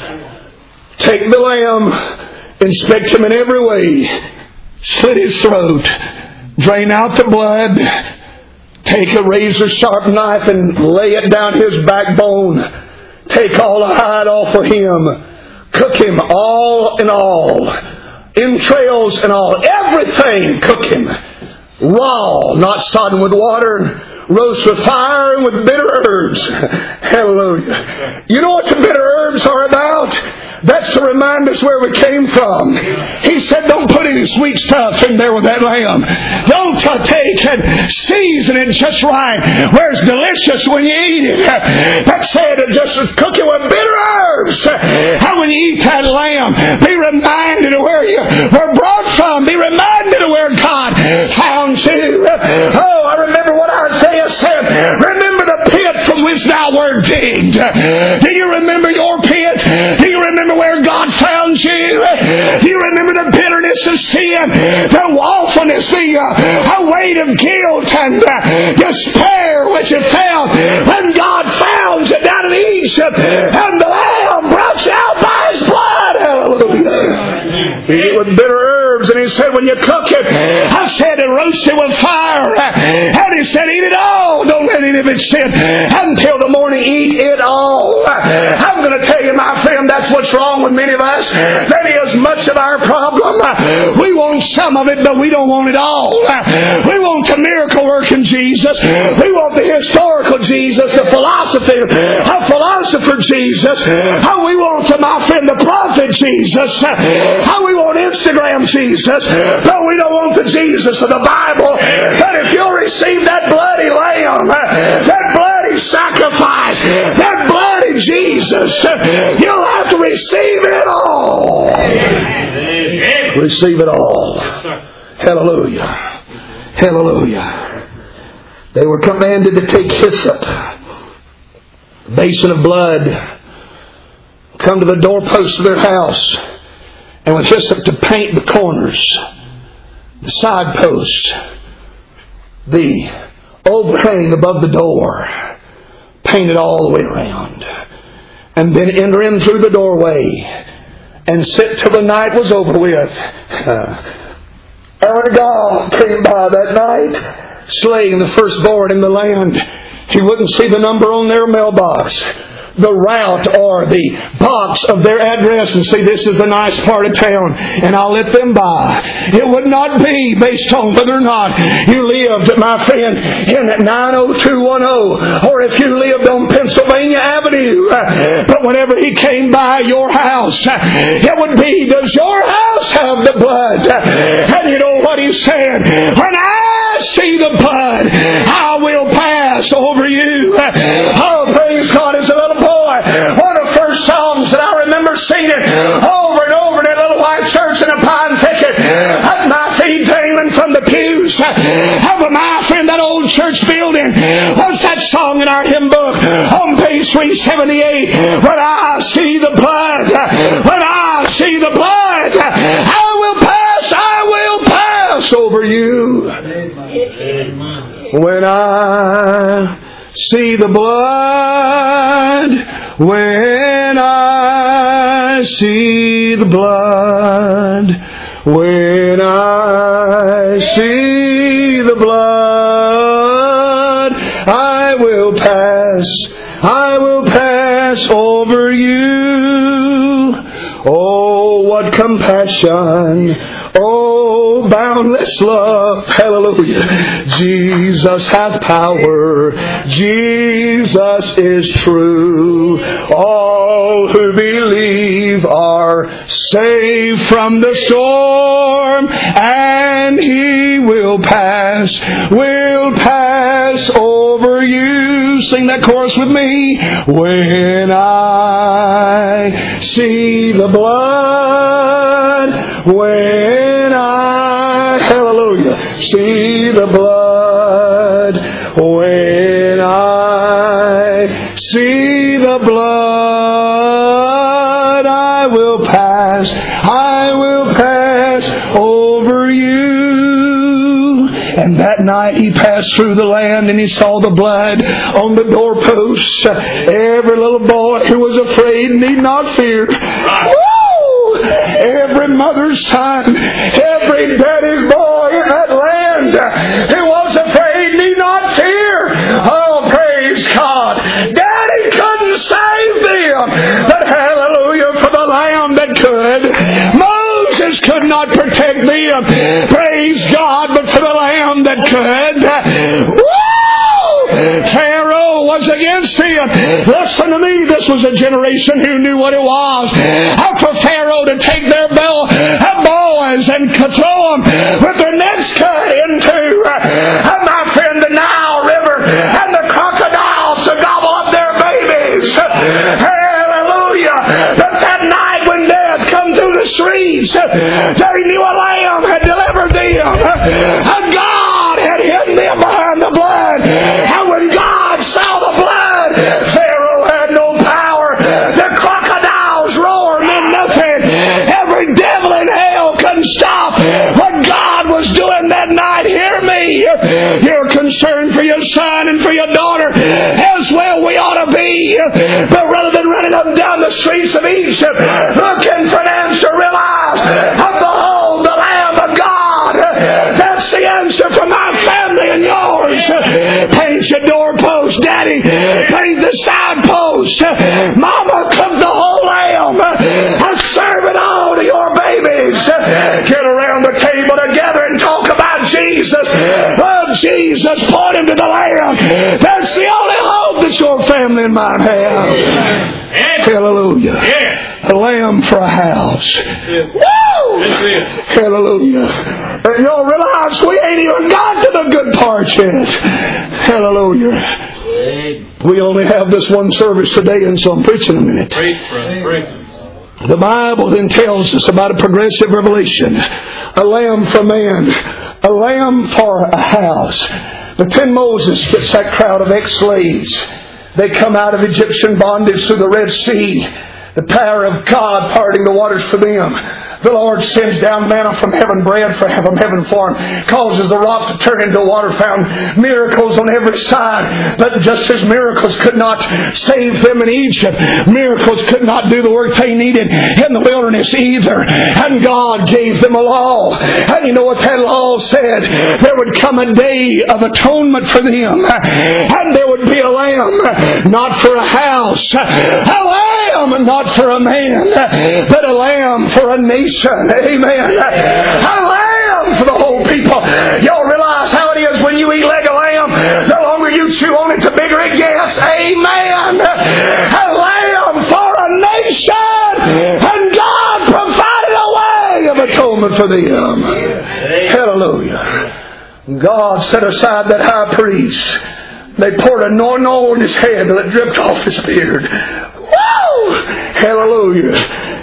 Take the lamb, inspect him in every way, slit his throat, drain out the blood, take a razor-sharp knife and lay it down his backbone. Take all the hide off of him. Cook him all in all. Entrails and all. Everything. Cook him. Raw. Not sodden with water. Roast with fire and with bitter herbs. Hallelujah. You know what the bitter herbs are about? That's to remind us where we came from. He said, don't put any sweet stuff in there with that lamb. Don't take and season it just right, where it's delicious when you eat it. That said, just cook it with bitter herbs. How when you eat that lamb, be reminded of where you were brought from. Be reminded of where God found you. Oh, I remember what Isaiah said. Remember the pit from which thou wert digged. Do you remember your pit? Do you remember where God found you? Do you remember the bitterness of sin, the awfulness, the weight of guilt and despair which you felt when God found you down in Egypt and the Lamb brought you out by His blood? Hallelujah. Eat it with bitter herbs, and He said, when you cook it, I said, roast it with fire. And He said, eat it all. Don't let any of it sit until the morning. Eat it all. I'm going to tell you, my friend, that's what's wrong with many of us. That is much of our problem. We want some of it, but we don't want it all. We want the miracle working Jesus. We want the historical Jesus, the philosopher Jesus. How we want, my friend, the prophet Jesus. How we want Instagram Jesus. But we don't want the Jesus of the Bible. But if you'll receive that bloody lamb, that bloody sacrifice, that bloody Jesus, you'll have to receive it all. Receive it all. Hallelujah. Hallelujah. They were commanded to take hyssop, a basin of blood, come to the doorpost of their house, and with hyssop to paint the corners, the side posts, the overhang above the door, paint it all the way around, and then enter in through the doorway and sit till the night was over with. And when God came by that night, slaying the firstborn in the land, He wouldn't see the number on their mailbox, the route or the box of their address, and say, this is a nice part of town, and I'll let them by. It would not be based on whether or not you lived, my friend, in 90210, or if you lived on Pennsylvania Avenue. But whenever He came by your house, it would be, does your house have the blood? And you know what He said? When I see the blood, I will pass over you. Oh, praise God. As a little boy, one of the first songs that I remember singing over and over in that little white church in a pine thicket, at my feet dangling from the pews of my friend, that old church building, was that song in our hymn book on page 378. When I see the blood, when I see the blood, I will pass over you. When I see the blood, when I see the blood, when I see the blood, I will pass over you. Oh, what compassion! Oh, boundless love. Hallelujah. Jesus hath power. Jesus is true. All who believe are saved from the storm, and He will pass over you. 2, sing that chorus with me. When I see the blood, when I, hallelujah, see the blood, when I see the blood, I will pass over you. And that night he passed through the land and he saw the blood on the doorposts. Every little boy who was afraid need not fear. Woo! Every mother's son, every daddy's boy in that land who was afraid need not fear. Oh, praise God. Daddy couldn't save them, but hallelujah for the Lamb that could. Moses could not protect them, praise God, but for the Lamb that could. Woo! Pharaoh was against him. Listen to me, this was a generation who knew what it was for Pharaoh to take their boys and throw them with their necks cut into, my friend, the Nile River, and the crocodiles to gobble up their babies. Hallelujah! But that night when death come through the streets, they knew a Lamb had delivered them. God had hidden them behind the blood. And when God saw the blood, Pharaoh had no power. The crocodiles roared meant nothing. Every devil in hell couldn't stop what God was doing that night. Hear me. You're concerned for your son and for your daughter as well we ought to be. But rather than running up and down the streets of Egypt looking for an answer, realize, behold, the Lamb of God. That's the answer for my family and yours. Paint your doorpost, Daddy. Paint the side post. Mama, cook the whole lamb. Serve it all to your babies. Get around the table together and talk about Jesus. Love Jesus. Point him to the Lamb. That's the only hope that your family and mine have. Hallelujah. A lamb for a house. Woo! Hallelujah. And you'll realize we ain't even got to the good part yet. Hallelujah. We only have this one service today, and so I'm preaching a minute. The Bible then tells us about a progressive revelation. A lamb for man. A lamb for a house. But then Moses gets that crowd of ex-slaves. They come out of Egyptian bondage through the Red Sea. The power of God parting the waters for them. The Lord sends down manna from heaven, bread from heaven for them, causes the rock to turn into a water fountain, miracles on every side. But just as miracles could not save them in Egypt, miracles could not do the work they needed in the wilderness either. And God gave them a law. And you know what that law said? There would come a day of atonement for them. And there would be a lamb, not for a house. A lamb, not for a man, but a lamb for a nation. Amen. A lamb for the whole people. Y'all realize how it is when you eat leg of lamb? The longer you chew on it, the bigger it gets. Amen. A lamb for a nation. And God provided a way of atonement for them. Hallelujah. God set aside that high priest. They poured anointing oil on his head till it dripped off his beard. Woo! Hallelujah.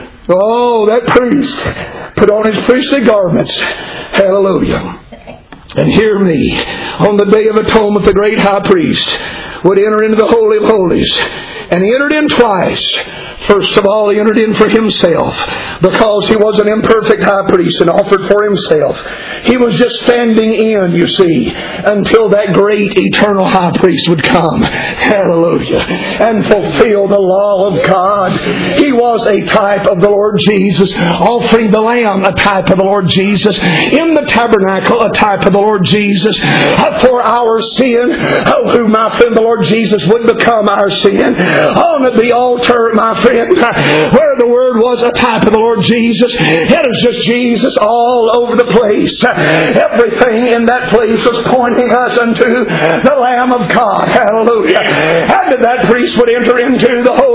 Oh, that priest put on his priestly garments. Hallelujah. And hear me. On the Day of Atonement, the great high priest would enter into the Holy of Holies. And he entered in twice. First of all, he entered in for himself because he was an imperfect high priest and offered for himself. He was just standing in, you see, until that great eternal high priest would come. Hallelujah. And fulfill the law of God. He was a type of the Lord Jesus, offering the lamb, a type of the Lord Jesus. In the tabernacle, a type of the Lord Jesus. For our sin, who, my friend, the Lord Jesus would become our sin. On the altar, my friend, where the Word was a type of the Lord Jesus. It is just Jesus all over the place. Everything in that place was pointing us unto the Lamb of God. Hallelujah. And that priest would enter into the Holy of Holies.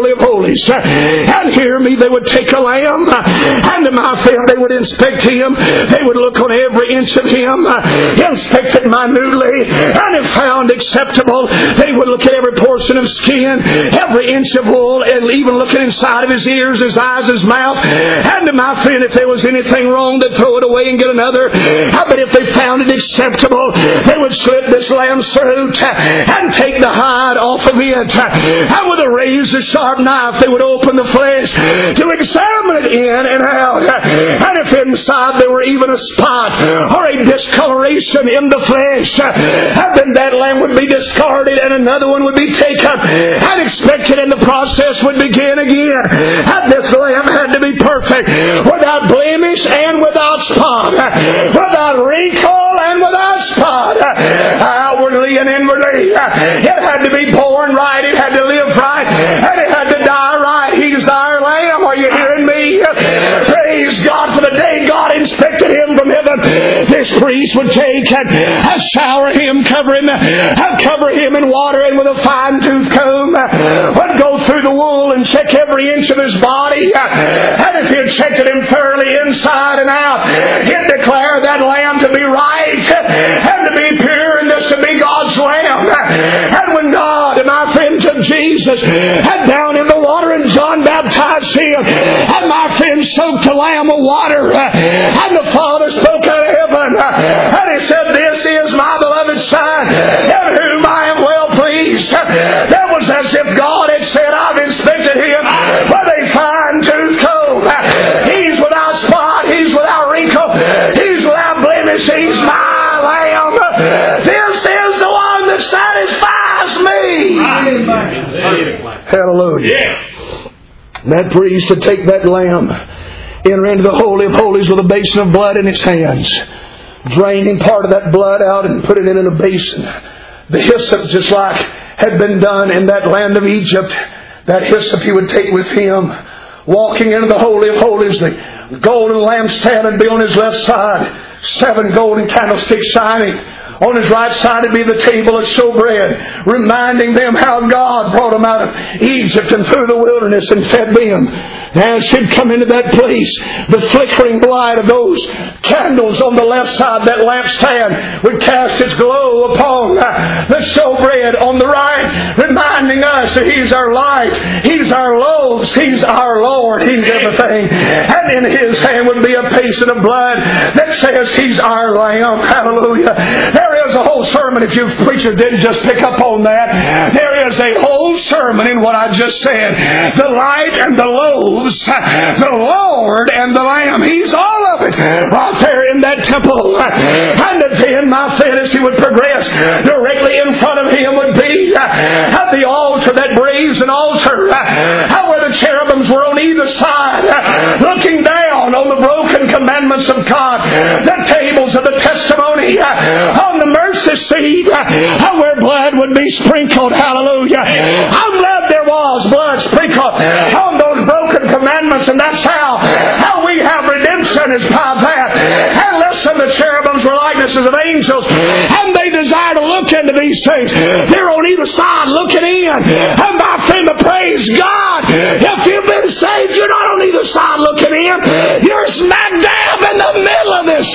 holies. And hear me, they would take a lamb, and my friend, they would inspect him. They would look on every inch of him, inspect it minutely, and if found acceptable, they would look at every portion of skin, every inch of wool, and even looking inside of his ears, his eyes, his mouth. And my friend, if there was anything wrong, they'd throw it away and get another. But if they found it acceptable, they would slit this lamb's throat and take the hide off of it. And with a razor sharp knife, they would open the flesh to examine it in and out. And if inside there were even a spot or a discoloration in the flesh, then that lamb would be discarded and another one would be taken and expected, and the process would begin again. And this lamb had to be perfect, without blemish and without spot, without wrinkle and without spot, outwardly and inwardly. It had to be born right, it had to live right, and it had to die right. He's our lamb. Are you hearing me? Praise God for the day God inspected him from heaven. This priest would take and shower him, cover him in water, and with a fine-tooth comb would go through the wool and check every inch of his body. And if he had checked him thoroughly inside and out, he'd declare that lamb to be right and to be pure and this to be God's lamb. And when God, my friend, took Jesus and down in the water and John baptized him, and my friend soaked the lamb with water, and the Father spoke out of heaven, and he said, "This is my beloved Son, in whom I am well pleased." That was as if God had said, "I've inspected him with a fine-tooth comb. He's without spot, he's without wrinkle, he's without blemish, he's my lamb. This is the one that satisfies me." Hallelujah. And that priest would take that lamb, enter into the Holy of Holies with a basin of blood in his hands, draining part of that blood out and put it in a basin. The hyssop, just like had been done in that land of Egypt, that hyssop he would take with him, walking into the Holy of Holies. The golden lampstand would be on his left side, 7 golden candlesticks shining. On his right side would be the table of showbread, reminding them how God brought them out of Egypt and through the wilderness and fed them. As he'd come into that place, the flickering light of those candles on the left side, that lampstand, would cast its glow upon the showbread on the right, reminding us that He's our light, He's our loaves, He's our Lord, He's everything. And in His hand would be a basin of blood that says He's our Lamb. Hallelujah. There is a whole sermon, if you preacher didn't just pick up on that, there is a whole sermon in what I just said. The light and the loaves, the Lord and the Lamb. He's all of it right there in that temple. And then, my friend, as he would progress, directly in front of him would be at the altar, that brazen altar, where the cherubims were on either side, looking down on the broken commandments of God, the tables of the testimony, on the mercy seat, where blood would be sprinkled. Hallelujah. I'm glad there was blood sprinkled on those broken commandments, and that's how we have redemption, is by that. And listen, the cherubims were likenesses of angels, and they desire to look into these things. They're on either side looking in. And my friend, praise God, if you've been saved, you're not on either side looking in. You're smack dab in the middle of this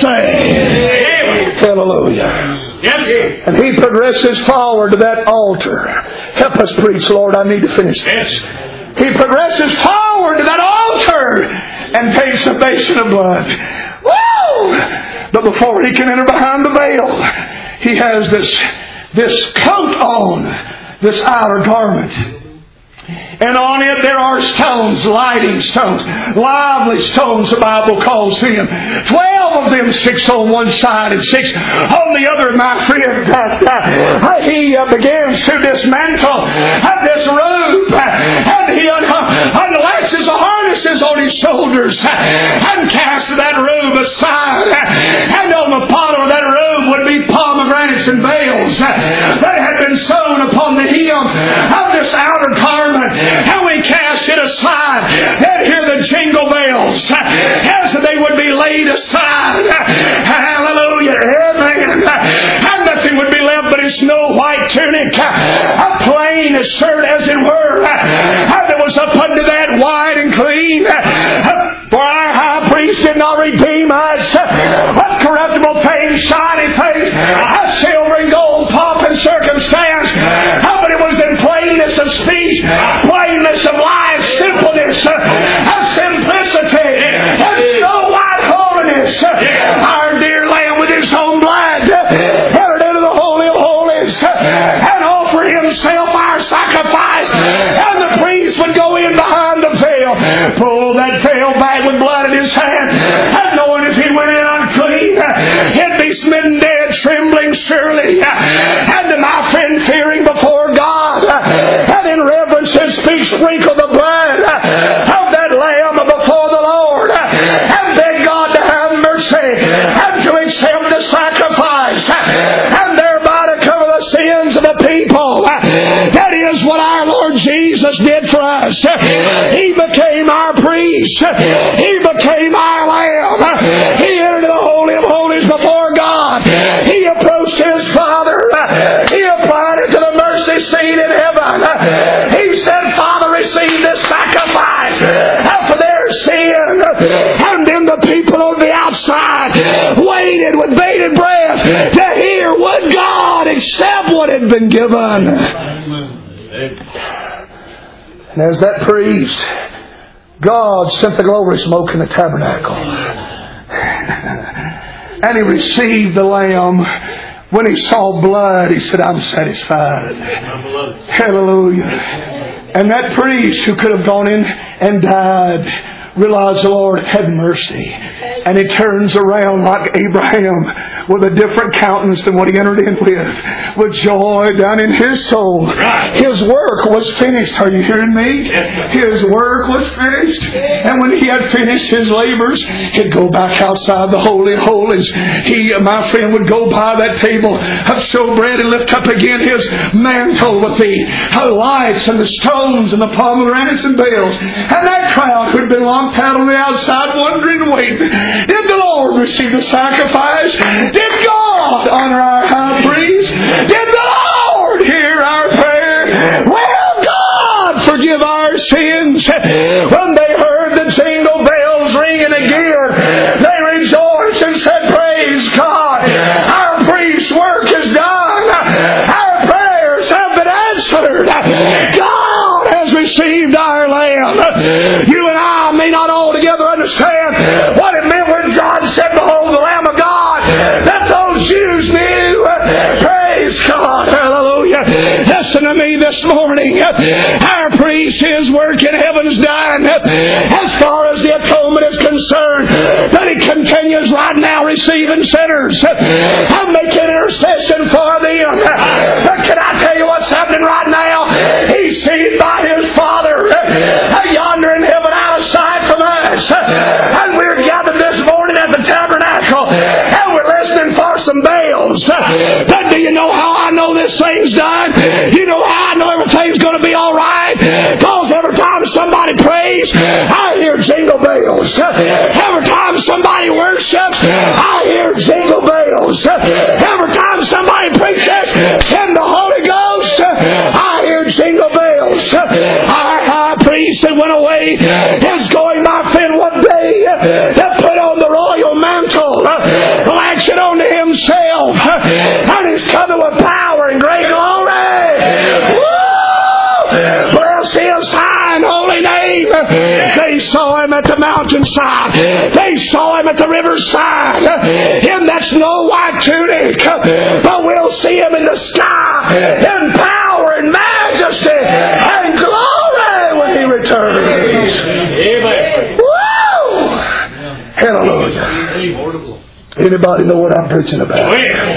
thing. Hallelujah. Yes. And he progresses forward to that altar. Help us preach, Lord. I need to finish this. He progresses forward to that altar and takes a basin of blood. Woo! But before he can enter behind the veil, he has this coat on, this outer garment. And on it there are stones, lighting stones, lively stones, the Bible calls them. 12 of them, 6 on one side and 6 on the other, my friend. He begins to dismantle this robe, and he unlashes the harnesses on his shoulders and casts that robe aside. And on the bottom of that robe would be pomegranates and veils that had been sewn upon the hem of this outer garment. And we cast it aside, and hear the jingle bells as they would be laid aside. Hallelujah. Amen. And nothing would be left but his snow white tunic, a plain shirt as it were, and there was up under that unclean. For our high priest did not redeem us with corruptible things, shiny things, silver and gold, pomp and circumstance. But it was in plainness of speech, plainness of life, simpleness, of simplicity, and snow white holiness. Our dear Lamb with His own blood entered into the Holy of Holies and offered Himself our sacrifice. And the priest would go in behind the veil, pull that veil back with blood in his hand, and knowing if he went in unclean, he'd be smitten dead, trembling surely. And to my friend, fearing before God, and in reverence His speech, sprinkle the blood of that Lamb before the Lord, and beg God to have mercy, and to accept the sacrifice, and thereby to cover the sins of the people. That is what our Lord Jesus did for us. He became our priest. He became our Lamb. He entered the Holy of Holies before God. He approached His Father. He applied it to the mercy seat in heaven. He said, Father, receive this sacrifice for their sin. And then the people on the outside waited with bated breath to hear, would God accept what had been given? And as that priest, God sent the glory smoke in the tabernacle. And He received the Lamb. When He saw blood, He said, I'm satisfied. Hallelujah. And that priest who could have gone in and died realized the Lord had mercy. And he turns around like Abraham with a different countenance than what he entered in with joy down in his soul. His work was finished. Are you hearing me? His work was finished. And when he had finished his labors, he'd go back outside the Holy of Holies. He, my friend, would go by that table of showbread and lift up again his mantle with the lights and the stones and the pomegranates and bells. And that crowd who had been locked out on the outside wondering and waiting. Did the Lord receive the sacrifice? Did God honor our high priest? Did the Lord hear our prayer? Will God forgive our sins? When they heard the jingle bells ringing again, they rejoiced and said, praise God. Our priest's work is done. Our prayers have been answered. God has received our Lamb. You and I may not altogether understand what it meant when John said, behold the Lamb of God, that those Jews knew. Praise God. Hallelujah. Listen to me this morning. Our priest, his work in heaven's done. As far as the atonement is concerned, that he continues right now receiving sinners and making intercession for them. But can I tell you what's happening right now? He's seated by His Father yonder in heaven out of sight from us. And we're gathered this morning at the tabernacle and we're listening for some bells. But do you know how I know this thing's done? You know how I know everything's going to be alright? Because every time somebody prays, I hear jingle bells. Every time somebody worships, I hear jingle bells. Every time somebody preaches in the Holy Ghost, I hear jingle bells. Our high priest that went away is going, my friend, one day to put on the royal mantle, lash it onto himself, and he's coming with power and great glory. Woo! Bless His high and holy name. They saw Him at the mountainside. They saw Him at the riverside in that snow white tunic. But we'll see Him in the sky in power and majesty and glory when He returns. Amen. Woo! Hallelujah. Anybody know what I'm preaching about?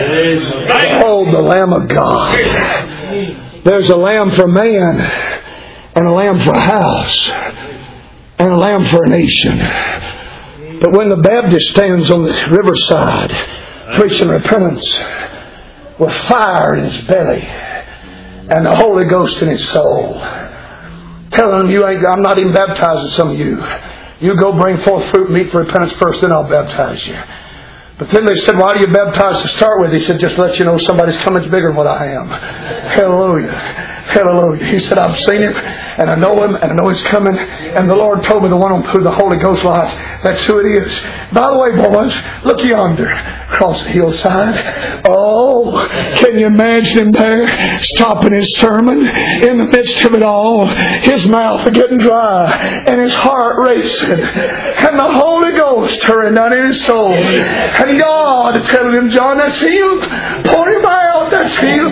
Behold the Lamb of God. There's a lamb for man, and a lamb for a house, and a lamb for a nation. But when the Baptist stands on the riverside preaching repentance with fire in his belly and the Holy Ghost in his soul, telling them, I'm not even baptizing some of you. You go bring forth fruit meet for repentance first, then I'll baptize you. But then they said, why do you baptize to start with? He said, just to let you know somebody's coming bigger than what I am. Hallelujah. Hallelujah. He said, I've seen him, and I know him, and I know he's coming. And the Lord told me the one through the Holy Ghost lights. That's who it is. By the way, boys, look yonder, across the hillside. Oh, can you imagine him there, stopping his sermon in the midst of it all? His mouth getting dry, and his heart racing, and the Holy Ghost stirring down in his soul. And God telling him, John, that's him. Pour him out. That's him.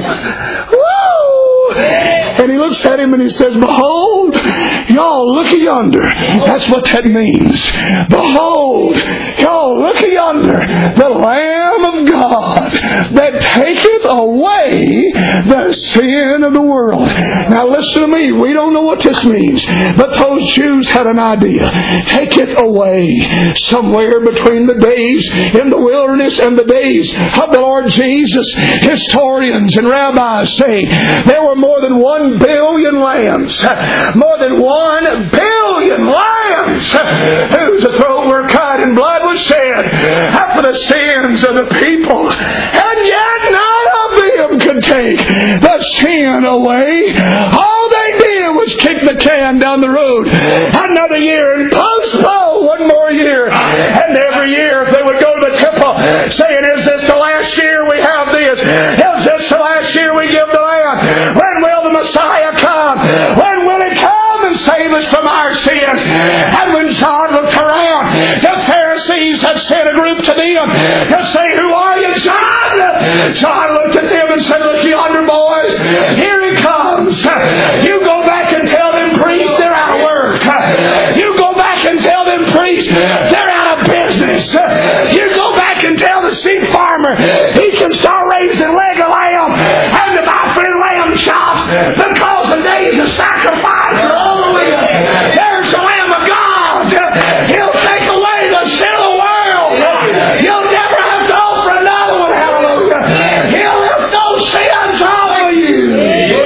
Woo! And he looks at him and he says, behold, y'all look yonder. That's what that means. Behold, y'all look yonder, the Lamb of God that taketh away the sin of the world. Now listen to me. We don't know what this means, but those Jews had an idea. Taketh away. Somewhere between the days in the wilderness and the days of the Lord Jesus, historians and rabbis say there were more than 1 billion lambs. More than 1 billion lambs whose throat were cut and blood was shed for the sins of the people. And yet none of them could take the sin away. All they did was kick the can down the road another year and postpone one more year. And every year if they would go to the temple saying, is this the last year we have this? Is this the last year we give the land? When will the Messiah come? When will He come and save us from our sins? And when John looked around, the Pharisees had sent a group to them to say, who are you, John? John looked at them and said, look yonder, boys, here He comes. You go back and tell them priests they're out of work. You go back and tell them priests they're out of business. You go back and tell the sheep farmer he can start raising leg of lamb and to buy free lamb chops because the days of sacrifice are over with. There's the Lamb of God. He'll take away the sin of the world. You'll never have to offer another one. Hallelujah. He'll lift those sins off of you.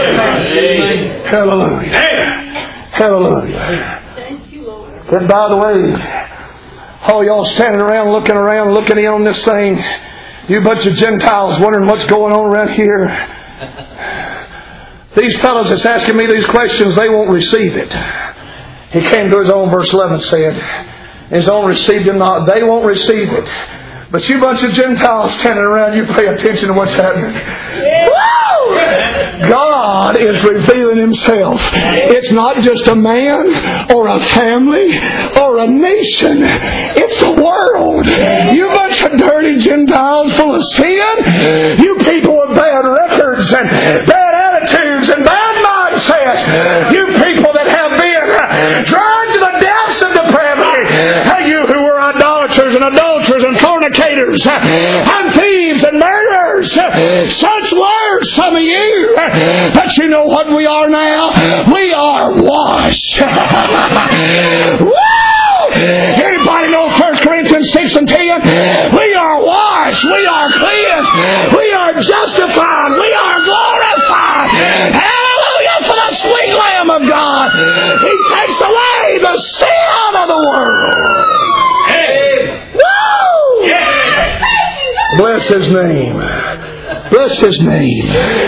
Hallelujah. Hallelujah. Thank you, Lord. And by the way, all y'all standing around, looking in on this thing, you bunch of Gentiles wondering what's going on around here. These fellows that's asking me these questions, they won't receive it. He came to his own, verse 11 said, his own received him not. They won't receive it. But you bunch of Gentiles standing around, you pay attention to what's happening. Woo! God is revealing Himself. It's not just a man or a family or a nation. It's the world. You bunch of dirty Gentiles full of sin. You people with bad records and bad attitudes and bad mindsets. You people that have been drawn to the depths of depravity. You who were idolaters and adulterers and fornicators and thieves and murderers. Such words, some of you. But you know what we are now? We are washed. Woo! Anybody know 1 Corinthians 6 and 10? We are washed. We are cleansed. We are justified. We are glorified. Hallelujah for the sweet Lamb of God. He takes away the sin of the world. Woo! Bless His name. Bless His name.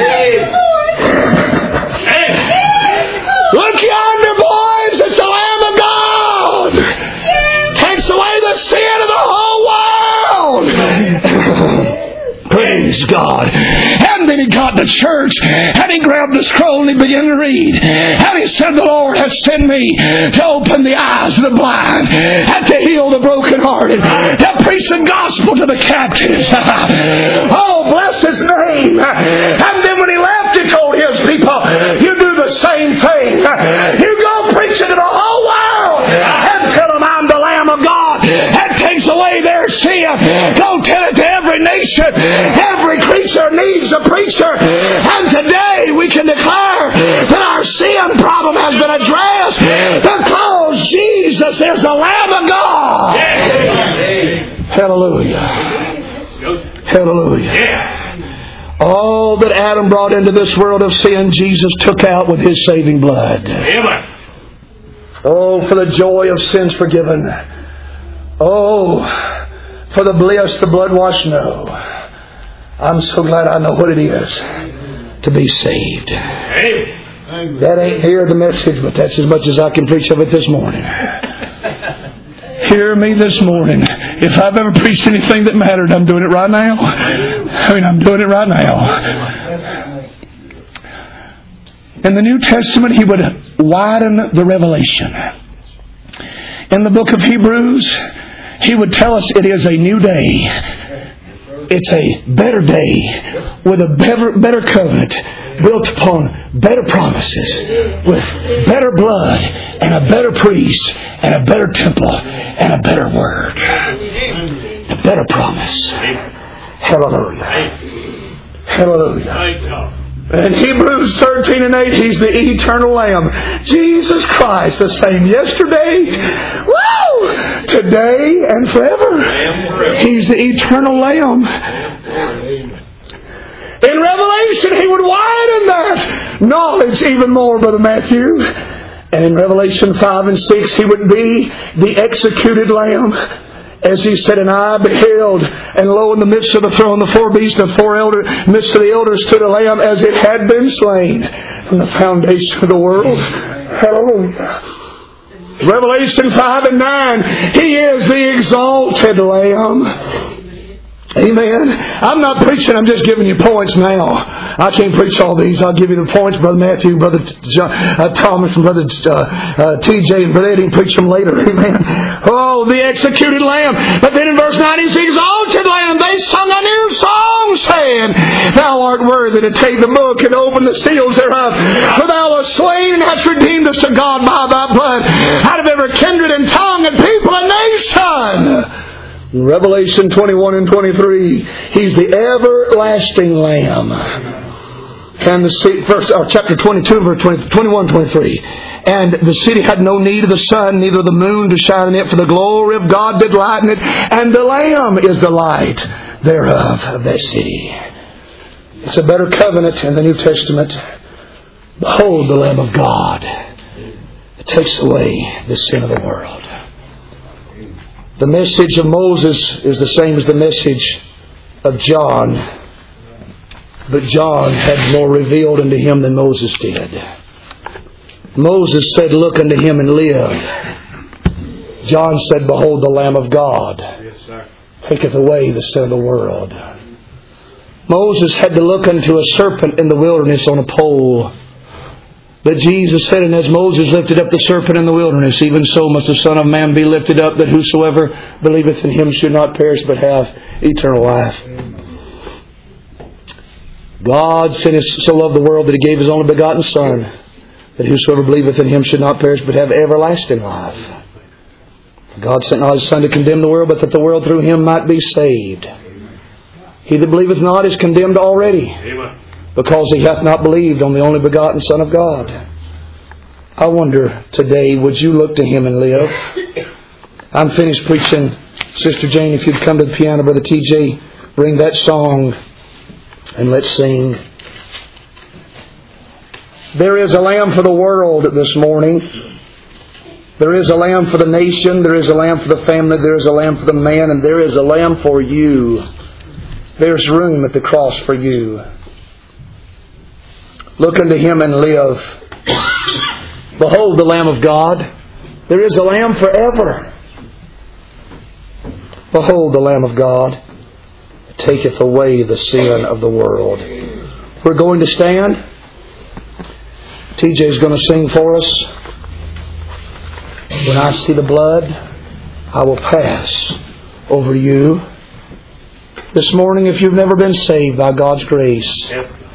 Look yonder, boys. It's the Lamb of God. Takes away the sin of the whole world. Praise God. And then he got to church and he grabbed the scroll and he began to read. And he said, the Lord has sent me to open the eyes of the blind and to heal the brokenhearted, to preach the gospel to the captives. Oh, bless His name. And then when he left, he told his people, you do the same thing. You go preach it to the whole world and tell them I'm the Lamb of God that takes away their sin. Go tell it to every nation. Every creature needs a preacher. And today we can declare that our sin problem has been addressed because Jesus is the Lamb of God. Hallelujah. Hallelujah. All that Adam brought into this world of sin, Jesus took out with His saving blood. Oh, for the joy of sins forgiven. Oh, for the bliss the blood-washed know. I'm so glad I know what it is to be saved. That ain't here the message, but that's as much as I can preach of it this morning. Hear me this morning. If I've ever preached anything that mattered, I'm doing it right now. I'm doing it right now. In the New Testament, He would widen the revelation. In the book of Hebrews, He would tell us it is a new day. It's a better day with a better covenant built upon better promises, with better blood and a better priest and a better temple and a better word. A better promise. Hallelujah. Hallelujah. In Hebrews 13 and 8, He's the eternal Lamb. Jesus Christ, the same yesterday, today, and forever. He's the eternal Lamb. In Revelation, He would widen that knowledge even more, Brother Matthew. And in Revelation 5 and 6, He would be the executed Lamb. As He said, and I beheld, and lo, in the midst of the throne, the 4 beasts and 4 elders, midst of the elders stood a Lamb as it had been slain from the foundation of the world. Hallelujah. Revelation 5 and 9, He is the exalted Lamb. Amen. I'm not preaching, I'm just giving you points now. I can't preach all these. I'll give you the points, Brother Matthew, Brother Thomas, and Brother TJ, and Brother Eddie, and preach them later. Amen. Oh, the executed Lamb. But then in verse 9, He's the exalted Lamb. They sung a new song, saying, Thou art worthy to take the book and open the seals thereof. For Thou wast slain and hast redeemed us to God by Thy blood, out of every kindred and tongue and people and nation. In Revelation 21 and 23, He's the everlasting Lamb. And chapter 22, verse 21, 23. And the city had no need of the sun, neither of the moon to shine in it, for the glory of God did lighten it, and the Lamb is the light thereof, of that city. It's a better covenant in the New Testament. Behold the Lamb of God. It takes away the sin of the world. The message of Moses is the same as the message of John. But John had more revealed unto him than Moses did. Moses said, Look unto Him and live. John said, Behold the Lamb of God. Taketh away the sin of the world. Moses had to look unto a serpent in the wilderness on a pole. But Jesus said, And as Moses lifted up the serpent in the wilderness, even so must the Son of Man be lifted up, that whosoever believeth in Him should not perish, but have eternal life. God so loved the world that He gave His only begotten Son, that whosoever believeth in Him should not perish, but have everlasting life. God sent not His Son to condemn the world, but that the world through Him might be saved. He that believeth not is condemned already, because he hath not believed on the only begotten Son of God. I wonder today, would you look to Him and live? I'm finished preaching. Sister Jane, if you'd come to the piano, Brother TJ, bring that song and let's sing. There is a Lamb for the world this morning. There is a Lamb for the nation. There is a Lamb for the family. There is a Lamb for the man. And there is a Lamb for you. There's room at the cross for you. Look unto Him and live. Behold the Lamb of God. There is a Lamb forever. Behold the Lamb of God. That taketh away the sin of the world. We're going to stand. TJ is going to sing for us. When I see the blood, I will pass over you. This morning, if you've never been saved by God's grace,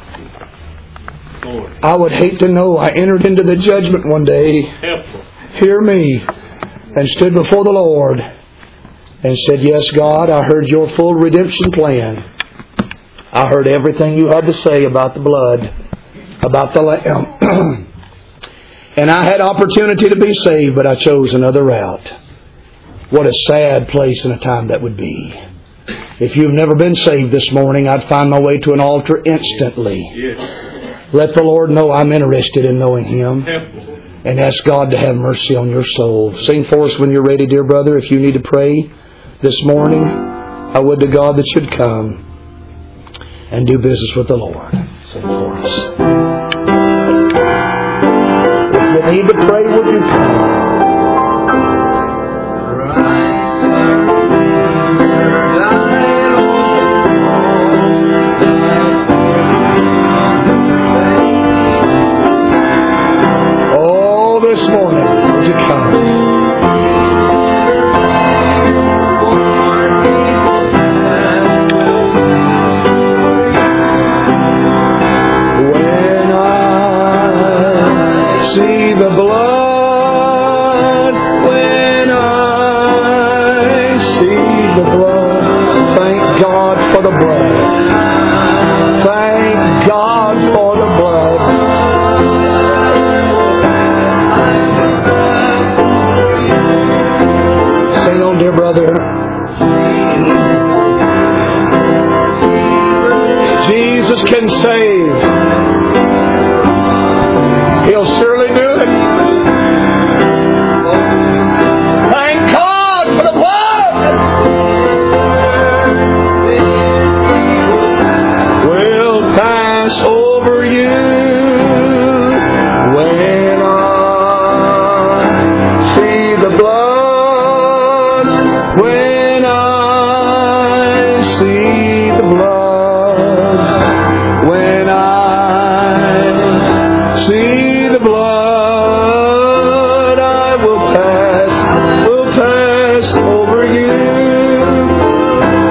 I would hate to know I entered into the judgment one day, hear me, and stood before the Lord and said, Yes, God, I heard your full redemption plan. I heard everything you had to say about the blood, about the Lamb. And I had opportunity to be saved, but I chose another route. What a sad place and a time that would be. If you've never been saved this morning, I'd find my way to an altar instantly. Yes. Let the Lord know I'm interested in knowing Him. And ask God to have mercy on your soul. Sing for us when you're ready, dear brother. If you need to pray this morning, I would to God that you'd come and do business with the Lord. Sing for us. need to pray, would you pray? Oh, this morning, would you come? See the blood, when I see the blood. Thank God for the blood. Thank God for the blood. Sing on, dear brother. Jesus can save. He'll surely do it. Thank God for the blood. Will pass over you when I see the blood. When I see the blood. When I see the blood, I will pass over you.